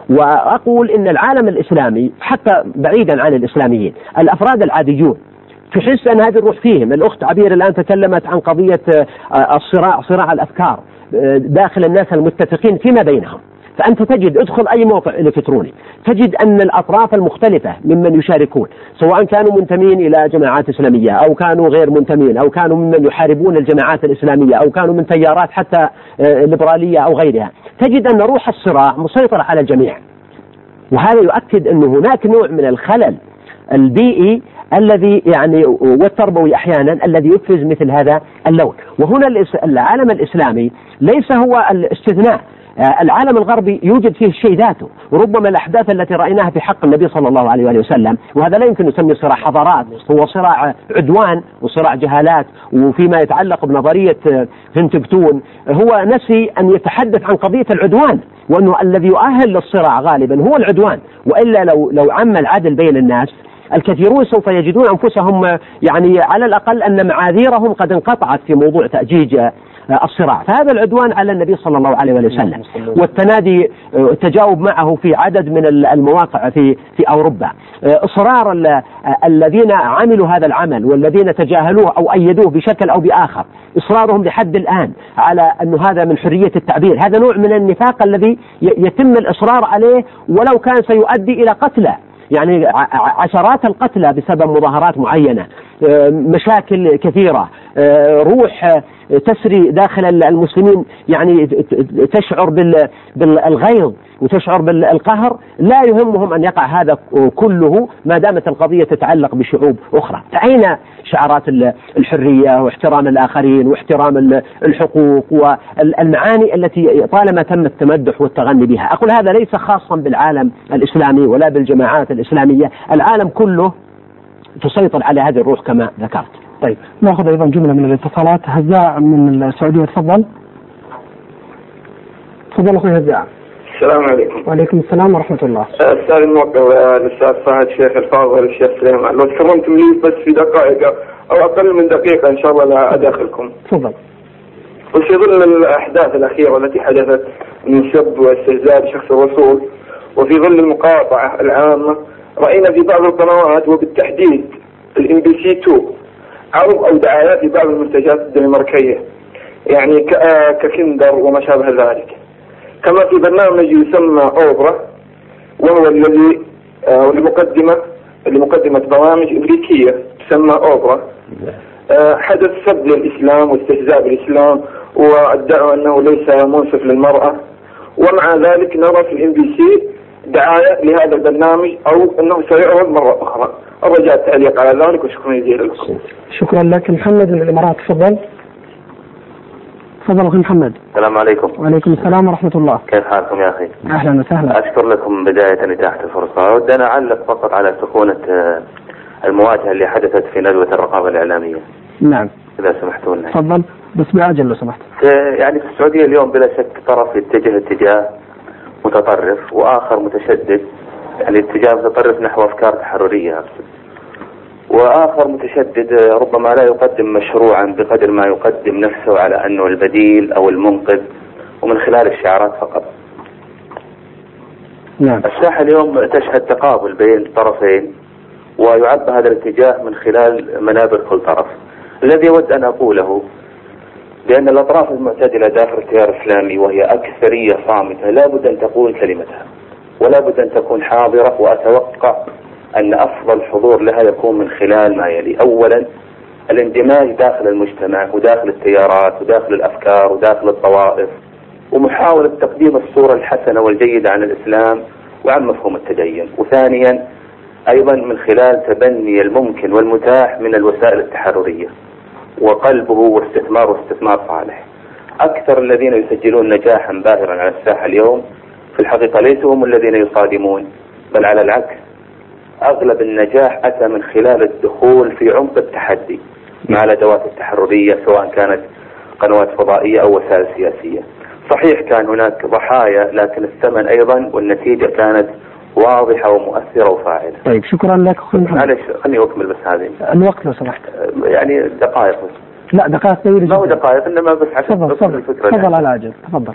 وأقول إن العالم الإسلامي حتى بعيدا عن الإسلاميين الأفراد العاديون تحس أن هذه الروح فيهم. الأخت عبير الآن تكلمت عن قضية الصراع، صراع الأفكار داخل الناس المتفقين فيما بينهم، فأنت تجد ادخل أي موقع إلكتروني تجد أن الأطراف المختلفة ممن يشاركون سواء كانوا منتمين إلى جماعات إسلامية أو كانوا غير منتمين أو كانوا ممن يحاربون الجماعات الإسلامية أو كانوا من تيارات حتى ليبرالية أو غيرها، تجد أن روح الصراع مسيطرة على الجميع. وهذا يؤكد أن هناك نوع من الخلل البيئي الذي يعني والتربوي أحيانا الذي يفرز مثل هذا اللون. وهنا العالم الإسلامي ليس هو الاستثناء، العالم الغربي يوجد فيه الشيء ذاته، وربما الأحداث التي رأيناها في حق النبي صلى الله عليه وآله وسلم، وهذا لا يمكن يسمي صراع حضارات، هو صراع عدوان وصراع جهالات. وفيما يتعلق بنظرية هنتبتون هو نسي أن يتحدث عن قضية العدوان، وأنه الذي يؤهل للصراع غالبا هو العدوان، وإلا لو لو عم العدل بين الناس الكثيرون سوف يجدون أنفسهم يعني على الأقل أن معاذيرهم قد انقطعت في موضوع تأجيج الصراع. فهذا العدوان على النبي صلى الله عليه وسلم، والتنادي التجاوب معه في عدد من المواقع في في أوروبا. إصرار الذين عملوا هذا العمل والذين تجاهلوه أو أيدوه بشكل أو بآخر، إصرارهم لحد الآن على أنه هذا من حرية التعبير، هذا نوع من النفاق الذي يتم الإصرار عليه ولو كان سيؤدي إلى قتلى، يعني عشرات القتلى بسبب مظاهرات معينة، مشاكل كثيرة، روح تسري داخل المسلمين، يعني تشعر بالغيظ وتشعر بالقهر. لا يهمهم أن يقع هذا كله ما دامت القضية تتعلق بشعوب أخرى. أين شعارات الحرية واحترام الآخرين واحترام الحقوق والمعاني التي طالما تم التمدح والتغني بها؟ أقول هذا ليس خاصا بالعالم الإسلامي ولا بالجماعات الإسلامية، العالم كله تسيطر على هذه الروح كما ذكرت. طيب نأخذ أيضا جملة من الاتصالات. هزاع من السعودية، تفضل. تفضل أخوي هزاع. السلام عليكم. وعليكم السلام ورحمة الله. أستاذ الموقع الأستاذ فهد الشيخ الفاضل الشيخ سليمان، لو تكرمتم لي بس في دقائق أو أقل من دقيقة إن شاء الله لا أداخلكم. تفضل. وفي ظل الأحداث الأخيرة التي حدثت من سب واستهزاء بشخص الرسول، وفي ظل المقاطعة العامة، رأينا في بعض القنوات وبالتحديد الام بي سي اثنين عرض أو دعايات لبعض المنتجات الدنماركية، يعني ككندر وما شابه ذلك، كما في برنامج يسمى أوبرا، وهو الذي لمقدمة لمقدمة برامج أمريكية تسمى أوبرا. حدث سب للإسلام واستهزاء بالإسلام وادعوا أنه ليس منصف للمرأة، ومع ذلك نرى في الام بي سي دعاية لهذا البرنامج أو أنه سيعرض مرة أخرى. أرجع التعليق على ذلك وشكرا جزيلا لكم. شكرا لك. محمد من الإمارات، تفضل. تفضل أخي محمد. السلام عليكم. وعليكم السلام ورحمة الله. كيف حالكم يا أخي؟ أهلا وسهلا. أشكر لكم بداية إتاحة الفرصة. ودنا أعلق فقط على سخونة المواجهة اللي حدثت في ندوة الرقابة الإعلامية. نعم. إذا سمحتوا لنا. تفضل بس بعجل لو سمحت. يعني في السعودية اليوم بلا شك طرف يتجه اتجاه متطرف وآخر متشدد، يعني اتجاه متطرف نحو أفكار تحررية، وآخر متشدد ربما لا يقدم مشروعا بقدر ما يقدم نفسه على أنه البديل أو المنقذ، ومن خلال الشعارات فقط. نعم. الساحة اليوم تشهد تقابل بين الطرفين، ويعد هذا الاتجاه من خلال منابر كل طرف. الذي أود أن أقوله بأن الأطراف المعتدلة داخل التيار الإسلامي وهي أكثرية صامتة لا بد أن تقول كلمتها، ولا بد أن تكون حاضرة. وأتوقع أن أفضل حضور لها يكون من خلال ما يلي: أولا الاندماج داخل المجتمع وداخل التيارات وداخل الأفكار وداخل الطوائف، ومحاولة تقديم الصورة الحسنة والجيدة عن الإسلام وعن مفهوم التدين. وثانيا أيضا من خلال تبني الممكن والمتاح من الوسائل التحررية وقلبه واستثمار واستثمار صالح. أكثر الذين يسجلون نجاحا باهرا على الساحة اليوم في الحقيقة ليسوا هم الذين يصادمون، بل على العكس أغلب النجاح أتى من خلال الدخول في عمق التحدي مع الأدوات التحررية، سواء كانت قنوات فضائية أو وسائل سياسية. صحيح كان هناك ضحايا، لكن الثمن أيضا والنتيجة كانت واضحة ومؤثرة وفاعلة. طيب شكرا لك أخوي محمد. معلش خليني أكمل بس هذه الوقت لو سمحت. يعني دقائق بس. لا دقائق طويلة جدا. ما هو دقائق إنما بس عشان تفضل الفكرة. تفضل على عجل. تفضل.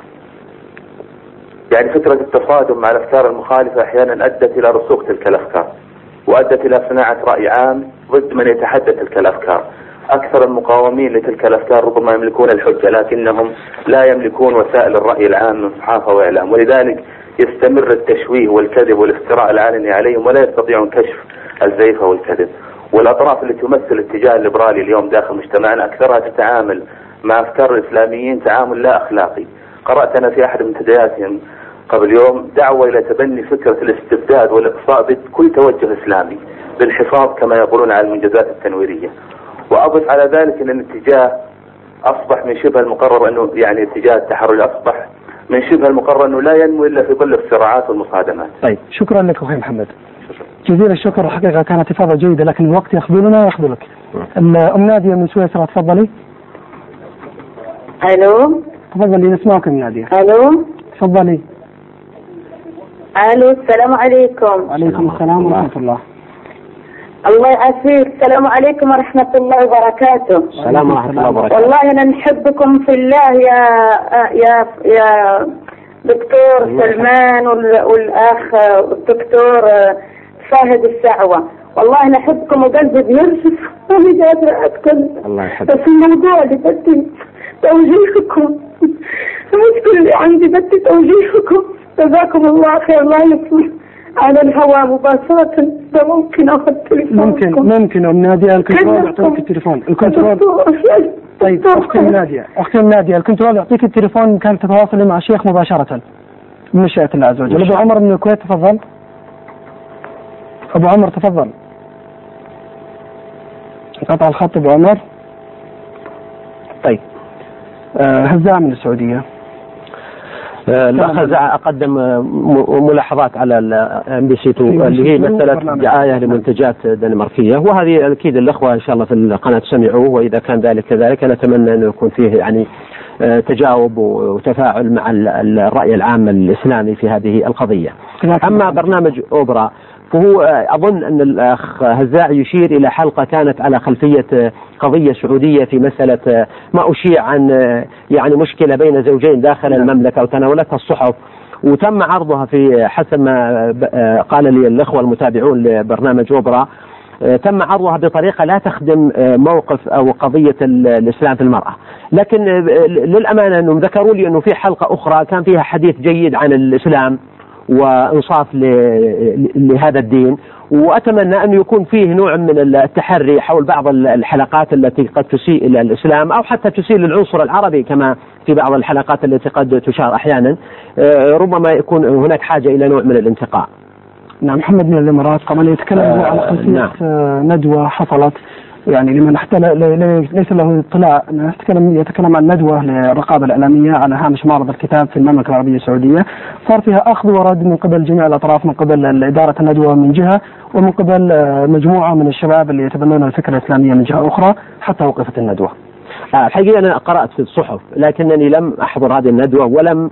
يعني فكرة التصادم مع الأفكار المخالفة أحيانا أدت إلى رسوخ تلك الأفكار، وأدت إلى صناعة رأي عام ضد من يتحدث تلك الأفكار. أكثر المقاومين لتلك الأفكار ربما يملكون الحجة، لكنهم لا يملكون وسائل الرأي العام من صحافة وإعلام، ولذلك يستمر التشويه والكذب والافتراء العلني عليهم، ولا يستطيعون كشف الزيف والكذب. والأطراف التي تمثل الاتجاه الليبرالي اليوم داخل مجتمعنا أكثرها تتعامل مع أفكار الإسلاميين تعامل لا أخلاقي. قرأت أنا في أحد منتدياتهم قبل يوم دعوة إلى تبني فكرة الاستبداد والإقصاء بكل توجه إسلامي للحفاظ كما يقولون على المنجزات التنويرية. وأضف على ذلك أن الاتجاه أصبح من شبه المقرر أنه يعني اتجاه التحرر أصبح من شبه المقرر أنه لا ينمو إلا في ظل الصراعات والمصادمات. طيب شكرا لك أخي محمد. جزيل الشكر، حقيقة كانت إفاضة جيدة، لكن الوقت يخذلنا ويخذلك. أم نادية من سويسرا، تفضلي. ألو. تفضلي نسمعك أم نادية. ألو. تفضلي. ألو السلام عليكم. وعليكم السلام ورحمة الله. الله يعافيك. السلام عليكم ورحمة الله وبركاته. السلام ورحمة الله وبركاته. والله أنا نحبكم في الله يا يا يا دكتور سلمان والأخ الدكتور فاهد السعوة. والله نحبكم وقلبي بيرجف ومش قادرة أتكلم. الله يحفظك. بس الموضوع اللي بدي توجيهكم، المشكلة اللي عندي بدي توجيهكم. جزاكم الله خير. لا يصلح على الهواء مباشرة. ده ممكن أخذ تليفون؟ ممكن ممكن أم نادية الكنترول يعطيك التليفون. الكنترول. طيب أختي نادية أختي نادية الكنترول يعطيك التليفون كانت تتواصلي مع الشيخ مباشرة من مشيئة الله عز وجل. أبو عمر من الكويت تفضل. أبو عمر تفضل. قطع الخط أبو عمر. طيب آه هزاع من السعودية. الأخ هزاع أقدم ملاحظات على ام بي سي اثنين اللي هي مسألة دعاية لمنتجات دنماركية، وهذه أكيد الأخوة إن شاء الله في القناة سمعوه، وإذا كان ذلك كذلك نتمنى أن يكون فيه يعني تجاوب وتفاعل مع الرأي العام الإسلامي في هذه القضية. أما برنامج أوبرا فهو أظن أن الأخ هزاع يشير إلى حلقة كانت على خلفية قضية سعودية في مسألة ما أشيع عن يعني مشكلة بين زوجين داخل المملكة وتناولتها الصحف، وتم عرضها في حسب ما قال لي الأخوة المتابعون لبرنامج أوبرا، تم عرضها بطريقة لا تخدم موقف أو قضية الإسلام في المرأة. لكن للأمانة أنهم ذكروا لي أنه في حلقة أخرى كان فيها حديث جيد عن الإسلام وإنصاف لهذا الدين، وأتمنى أن يكون فيه نوع من التحري حول بعض الحلقات التي قد تسيء إلى الإسلام أو حتى تسيء للعنصر العربي كما في بعض الحلقات التي قد تشار أحيانا. ربما يكون هناك حاجة إلى نوع من الانتقاء. نعم. محمد من الإمارات قبل يتكلم آه على خلفية نعم. ندوة حصلت يعني لمن ليس له اطلاع يتكلم يتكلم عن ندوة للرقابة الإعلامية على هامش معرض الكتاب في المملكة العربية السعودية، صار فيها أخذ ورد من قبل جميع الأطراف، من قبل إدارة الندوة من جهة ومن قبل مجموعة من الشباب اللي يتبنون الفكرة الإسلامية من جهة أخرى حتى وقفت الندوة. الحقيقة أنا قرأت في الصحف لكنني لم أحضر هذه الندوة ولم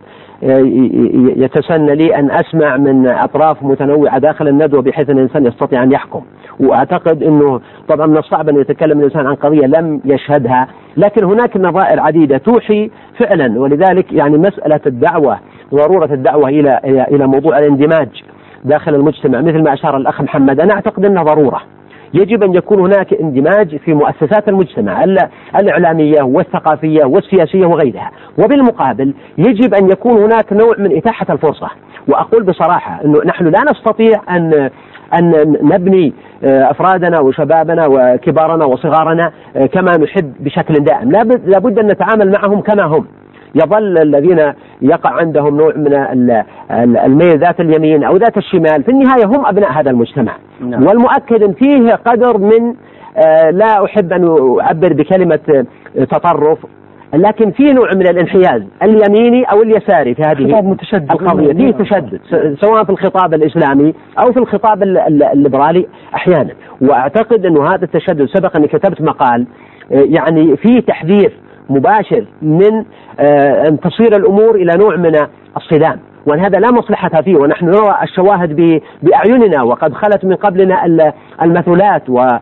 يتسنى لي أن أسمع من أطراف متنوعة داخل الندوة بحيث أن الإنسان يستطيع أن يحكم. وأعتقد أنه طبعا من الصعب أن يتكلم الإنسان عن قضية لم يشهدها، لكن هناك نظائر عديدة توحي فعلا، ولذلك يعني مسألة الدعوة ضرورة الدعوة إلى إلى موضوع الاندماج داخل المجتمع مثل ما أشار الأخ محمد، أنا أعتقد أنها ضرورة. يجب أن يكون هناك اندماج في مؤسسات المجتمع الإعلامية والثقافية والسياسية وغيرها، وبالمقابل يجب أن يكون هناك نوع من إتاحة الفرصة. وأقول بصراحة أنه نحن لا نستطيع أن أن نبني أفرادنا وشبابنا وكبارنا وصغارنا كما نحب بشكل دائم، لابد أن نتعامل معهم كما هم. يظل الذين يقع عندهم نوع من الميل ذات اليمين أو ذات الشمال في النهاية هم أبناء هذا المجتمع. نعم. والمؤكد فيه قدر من لا أحب أن أعبر بكلمة تطرف، لكن في نوع من الانحياز اليميني أو اليساري في هذه القضية، فيه تشدد سواء في الخطاب الإسلامي أو في الخطاب الليبرالي أحيانا. وأعتقد أن هذا التشدد سبق أني كتبت مقال يعني فيه تحذير مباشر من أن تصير الأمور إلى نوع من الصدام، وأن هذا لا مصلحة فيه، ونحن نرى الشواهد بأعيننا وقد خلت من قبلنا المثلات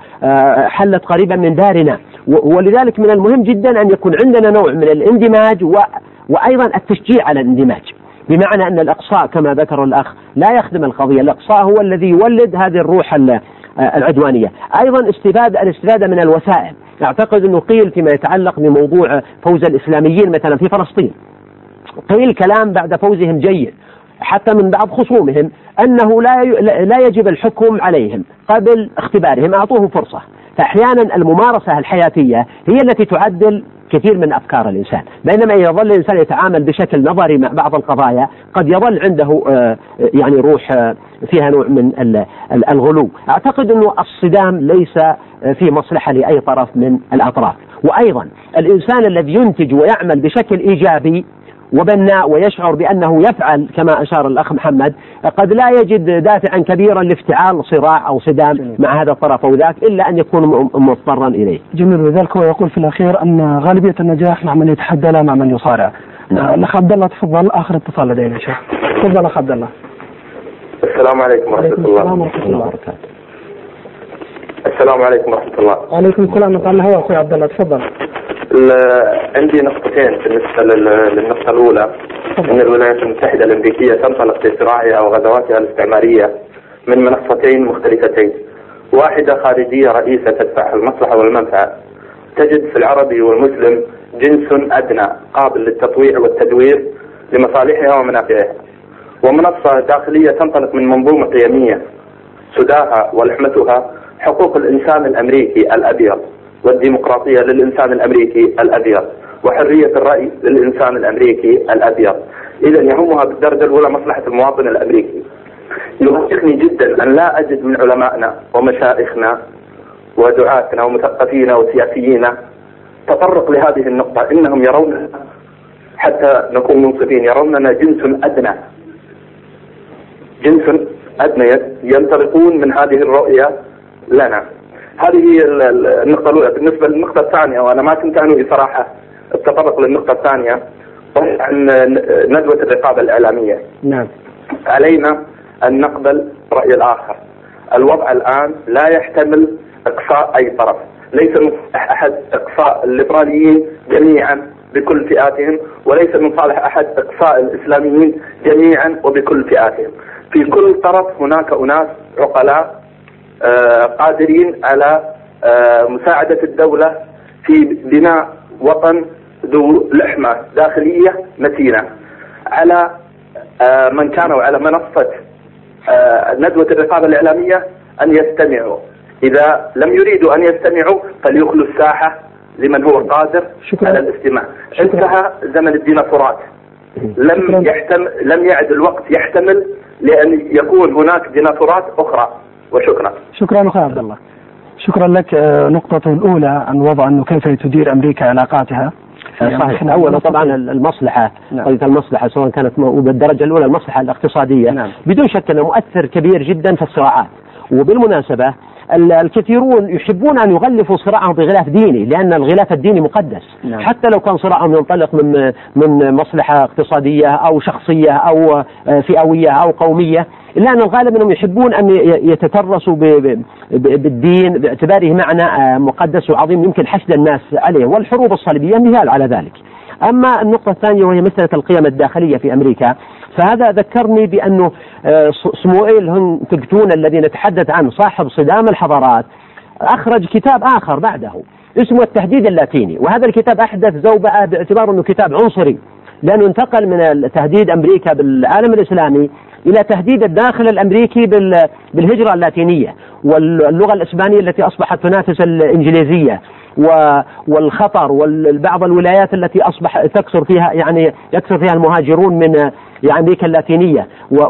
وحلت قريبا من دارنا. ولذلك من المهم جدا أن يكون عندنا نوع من الاندماج وأيضا التشجيع على الاندماج، بمعنى أن الإقصاء كما ذكر الأخ لا يخدم القضية. الإقصاء هو الذي يولد هذه الروح العدوانية. أيضا استفادة الاستفادة من الوسائل. أعتقد أنه قيل فيما يتعلق بموضوع فوز الإسلاميين مثلا في فلسطين، قيل كلام بعد فوزهم جيد حتى من بعض خصومهم أنه لا لا يجب الحكم عليهم قبل اختبارهم، أعطوهم فرصة. فأحيانا الممارسة الحياتية هي التي تعدل كثير من أفكار الإنسان، بينما يظل الإنسان يتعامل بشكل نظري مع بعض القضايا قد يظل عنده يعني روح فيها نوع من الغلو. أعتقد أنه الصدام ليس في مصلحة لأي طرف من الأطراف. وأيضا الإنسان الذي ينتج ويعمل بشكل إيجابي وبناء ويشعر بأنه يفعل كما أشار الأخ محمد قد لا يجد دافعا كبيرا لافتعال صراع أو صدام مع هذا الطرف أو ذاك إلا أن يكون مضطرا إليه. جميل. وذلك هو يقول في الأخير أن غالبية النجاح مع من يتحدى لا مع من يصارع. الأخ عبد الله تفضل، آخر اتصال لدينا شيخ. تفضل أخ عبد الله. السلام عليكم ورحمة الله وبركاته. السلام عليكم ورحمة الله. وعليكم السلام ورحمة الله. أخوي عبد الله تفضل. عندي نقطتين بالنسبة للنقطة الأولى، أن الولايات المتحدة الأمريكية تنطلق في صراعها وغزواتها الاستعمارية من منصتين مختلفتين، واحدة خارجية رئيسة تدفع المصلحة والمنفعة، تجد في العربي والمسلم جنس أدنى قابل للتطويع والتدوير لمصالحها ومنافعها، ومنصة داخلية تنطلق من منظومة قيمية سداها ولحمتها حقوق الإنسان الأمريكي الأبيض والديمقراطية للإنسان الأمريكي الأبيض وحرية الرأي للإنسان الأمريكي الأبيض. إذا يهمها بالدرجة الأولى مصلحة المواطن الأمريكي. يؤسفني جدا أن لا أجد من علمائنا ومشايخنا ودعاتنا ومثقفينا وسياسيين تطرق لهذه النقطة، إنهم يرون حتى نكون منصفين يروننا جنس أدنى جنس أدنى ينطلقون من هذه الرؤية لنا. هذه هي النقطة الأولى. بالنسبة للنقطة الثانية، وأنا ما كنت أنوي بصراحة التطرق للنقطة الثانية، وهي عن ندوة الرقابة الإعلامية. نعم. علينا أن نقبل رأي الآخر. الوضع الآن لا يحتمل إقصاء أي طرف، ليس من صالح أحد إقصاء الليبراليين جميعا بكل فئاتهم، وليس من صالح أحد إقصاء الإسلاميين جميعا وبكل فئاتهم. في كل طرف هناك أناس عقلاء قادرين على مساعدة الدولة في بناء وطن ذو لحمة داخلية متينة. على من كانوا على منصة ندوة الرقابة الإعلامية أن يستمعوا، إذا لم يريدوا أن يستمعوا فليخلوا الساحة لمن هو قادر شكرا. على الاستماع. انتهى زمن الديناصورات، لم يحتمل لم يعد الوقت يحتمل لأن يكون هناك ديناصورات أخرى. وشكرا. شكرا أخي عبد الله. شكرا لك. نقطة الأولى عن وضع أنه كيف تدير أمريكا علاقاتها. صحيح. أولا طبعا المصلحة قضية نعم. المصلحة سواء كانت بالدرجة الأولى المصلحة الاقتصادية نعم. بدون شك أنه مؤثر كبير جدا في الصراعات. وبالمناسبة الكثيرون يحبون أن يغلفوا صراعهم بغلاف ديني، لأن الغلاف الديني مقدس نعم. حتى لو كان صراعهم ينطلق من من مصلحة اقتصادية أو شخصية أو فئوية أو قومية، إلا أن الغالب أنهم يحبون أن يتترسوا بالدين باعتباره معنى مقدس وعظيم يمكن حشد الناس عليه، والحروب الصليبية مثال على ذلك. أما النقطة الثانية وهي مسألة القيم الداخلية في أمريكا، فهذا ذكرني بأنه سموئيل هنتنغتون الذي نتحدث عنه صاحب صدام الحضارات أخرج كتاب آخر بعده اسمه التهديد اللاتيني، وهذا الكتاب أحدث زوبعة باعتباره أنه كتاب عنصري، لأنه انتقل من تهديد أمريكا بالعالم الإسلامي إلى تهديد الداخل الأمريكي بالهجرة اللاتينية واللغة الإسبانية التي أصبحت تنافس الإنجليزية والخطر وبعض الولايات التي أصبح تكثر فيها يعني يكثر فيها المهاجرون من أمريكا اللاتينية.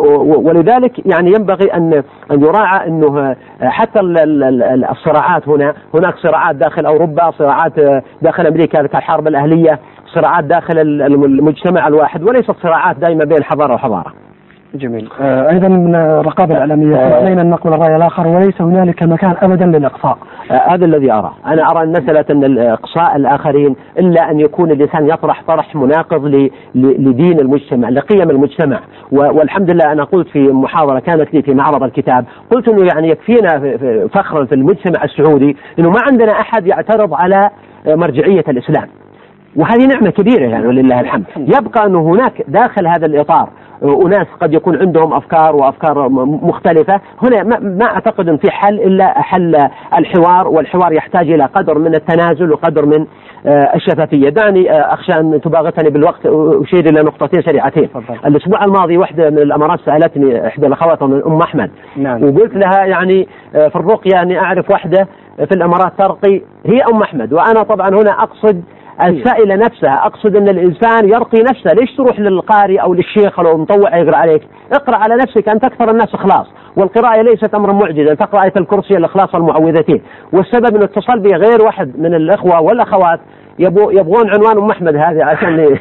ولذلك يعني ينبغي أن أن يراعى أنه حتى الصراعات هنا هناك صراعات داخل أوروبا، صراعات داخل أمريكا كالحرب الأهلية، صراعات داخل المجتمع الواحد، وليست صراعات دائما بين حضارة وحضارة. جميل. آه أيضا من الرقابة الإعلامية علينا أن نقبل الرأي الآخر وليس هنالك مكان أبدا للإقصاء. آه هذا الذي أرى. أنا أرى المسألة أن الإقصاء الآخرين إلا أن يكون الإنسان يطرح طرح مناقض لدين المجتمع لقيم المجتمع. والحمد لله أنا قلت في محاضرة كانت لي في معرض الكتاب، قلت أنه يعني يكفينا فخرا في المجتمع السعودي أنه ما عندنا أحد يعترض على مرجعية الإسلام، وهذه نعمة كبيرة يعني ولله الحمد. يبقى أنه هناك داخل هذا الإطار وناس قد يكون عندهم أفكار وأفكار مختلفة، هنا ما أعتقد أن في حل إلا حل الحوار، والحوار يحتاج إلى قدر من التنازل وقدر من الشفافية. دعني أخشى أن تباغتني بالوقت أشير إلى نقطتين سريعتين. الأسبوع الماضي واحدة من الأمارات سألتني إحدى الأخوات من أم أحمد نعم. وقلت لها يعني في الرقية أني أعرف واحدة في الأمارات ترقي هي أم أحمد، وأنا طبعا هنا أقصد السائلة نفسها، أقصد أن الإنسان يرقي نفسه. ليش تروح للقارئ أو للشيخ أو المطوع يقرأ عليك؟ اقرأ على نفسك أن تكثر الناس إخلاص، والقراءة ليست أمر معجزا، تقرأ آية الكرسي الإخلاص والمعوذتين. والسبب أن اتصل بي غير واحد من الأخوة والأخوات يبغون عنوان أم أحمد هذه عشان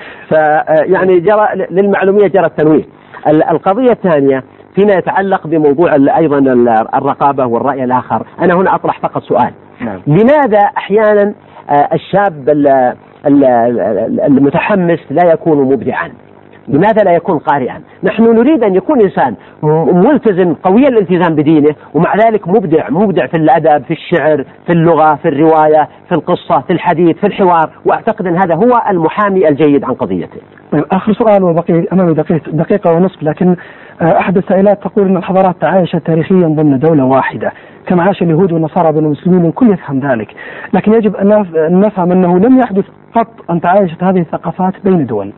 فيعني جرى للمعلومية جرى التنويه. القضية الثانية فيما يتعلق بموضوع أيضا الرقابة والرأي الآخر، أنا هنا أطرح فقط سؤال نعم. لماذا أحيانا الشاب المتحمس لا يكون مبدعا؟ لماذا لا يكون قارئا؟ نحن نريد أن يكون إنسان ملتزم قوي الالتزام بدينه، ومع ذلك مبدع مبدع في الأدب، في الشعر، في اللغة، في الرواية، في القصة، في الحديث، في الحوار. وأعتقد أن هذا هو المحامي الجيد عن قضيته. طيب آخر سؤال وبقي أمامي دقيقة, دقيقة ونصف، لكن أحد السائلات تقول أن الحضارات تعايشت تاريخيا ضمن دولة واحدة كما عاش اليهود والنصارى بين المسلمين، الكل يفهم ذلك، لكن يجب أن نفهم أنه لم يحدث قط أن تعايشت هذه الثقافات بين دول.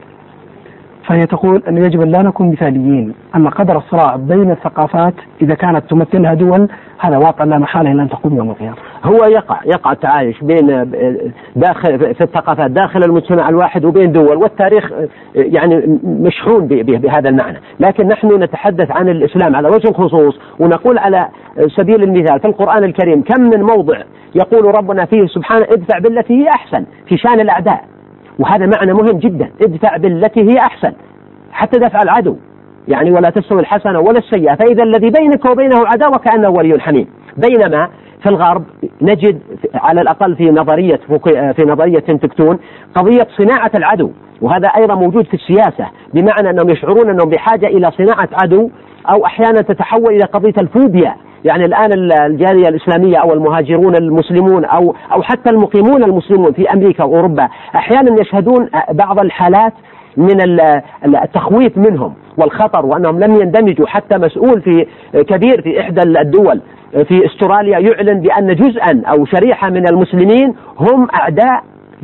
فهي تقول أن يجب أن لا نكون مثاليين، أن قدر الصراع بين الثقافات إذا كانت تمثلها دول هذا واقع لا محالة لن تقوم يوم القيامة. هو يقع يقع التعايش بين داخل في الثقافات داخل المجتمع الواحد وبين دول، والتاريخ يعني مشحون بهذا المعنى، لكن نحن نتحدث عن الإسلام على وجه الخصوص، ونقول على سبيل المثال في القرآن الكريم كم من موضع يقول ربنا فيه سبحانه ادفع بالتي هي أحسن في شان الأعداء، وهذا معنى مهم جدا، ادفع بالتي هي أحسن حتى دفع العدو، يعني ولا تستوي الحسنة ولا السيئة فإذا الذي بينك وبينه عداوة كأنه ولي حميم. بينما في الغرب نجد على الأقل في نظرية في نظرية تنتكتون قضية صناعة العدو، وهذا أيضا موجود في السياسة، بمعنى أنهم يشعرون أنهم بحاجة إلى صناعة عدو، أو أحيانا تتحول إلى قضية الفوبيا. يعني الآن الجالية الإسلامية أو المهاجرون المسلمون أو أو حتى المقيمون المسلمون في أمريكا وأوروبا أحيانا يشهدون بعض الحالات من التخويف منهم والخطر، وأنهم لم يندمجوا. حتى مسؤول في كبير في إحدى الدول في استراليا يعلن بأن جزءا أو شريحة من المسلمين هم أعداء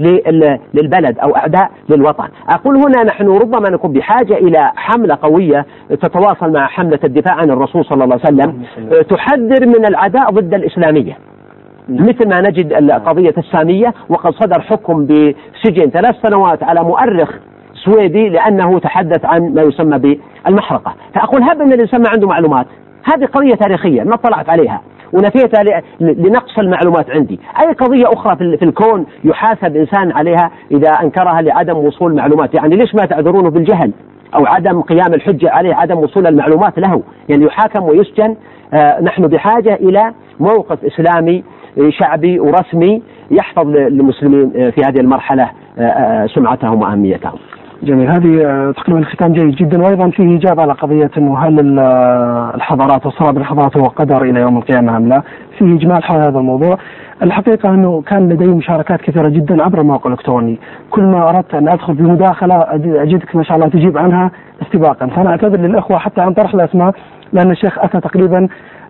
للبلد أو أعداء للوطن. أقول هنا نحن ربما نكون بحاجة إلى حملة قوية تتواصل مع حملة الدفاع عن الرسول صلى الله عليه وسلم تحذر من العداء ضد الإسلامية، مثل ما نجد قضية السامية وقد صدر حكم بسجن ثلاث سنوات على مؤرخ سويدي لأنه تحدث عن ما يسمى بالمحرقة. فأقول هب أن الإنسان ما عنده معلومات، هذه قضية تاريخية ما طلعت عليها ونفيتها لنقص المعلومات عندي. أي قضية أخرى في الكون يحاسب إنسان عليها إذا أنكرها لعدم وصول معلومات. يعني ليش ما تعذرونه بالجهل أو عدم قيام الحجة عليه، عدم وصول المعلومات له، يعني يحاكم ويسجن. آه نحن بحاجة إلى موقف إسلامي شعبي ورسمي يحفظ للمسلمين في هذه المرحلة آه سمعتهم وأهميتهم. جميل، هذه تقريبا ختام جيد جدا، وأيضا فيه إجابة على قضية أنه هل الحضارات والصراع بالحضارات هو قدر إلى يوم القيامة أم لا. فيه إجمال حول هذا الموضوع. الحقيقة أنه كان لدي مشاركات كثيرة جدا عبر الموقع الإلكتروني، كل ما أردت أن أدخل بمداخلة أجدك ما شاء الله تجيب عنها استباقا، فأنا أعتذر للإخوة حتى عن طرح الأسماء لأن الشيخ أتى تقريبا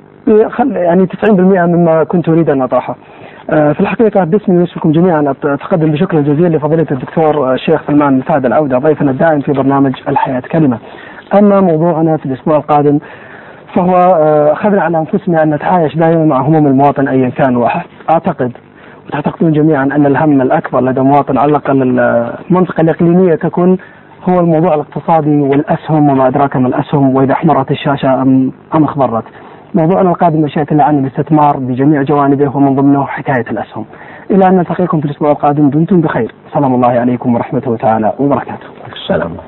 يعني تسعين بالمئة مما كنت أريد أن أطرحه. في الحقيقة باسمي واسمكم جميعا أتقدم بشكر جزيل لفضيلة الدكتور الشيخ سلمان مساعد العودة ضيفنا الدائم في برنامج الحياة كلمة. أما موضوعنا في الأسبوع القادم فهو أخذنا على أنفسنا أن نتعايش دائما مع هموم المواطن أيا كان، وأعتقد وتعتقدون جميعا أن الهم الأكبر لدى المواطن على الأقل المنطقة الإقليمية تكون هو الموضوع الاقتصادي والأسهم وما أدراك ما الأسهم، وإذا أحمرت الشاشة أم أم اخضرت. موضوعنا القادم مشيئة الله عن الاستثمار بجميع جوانبه ومن ضمنه حكاية الأسهم. إلى أن نلتقيكم في الأسبوع القادم دمتم بخير. سلام الله عليكم ورحمته تعالى وبركاته. السلام.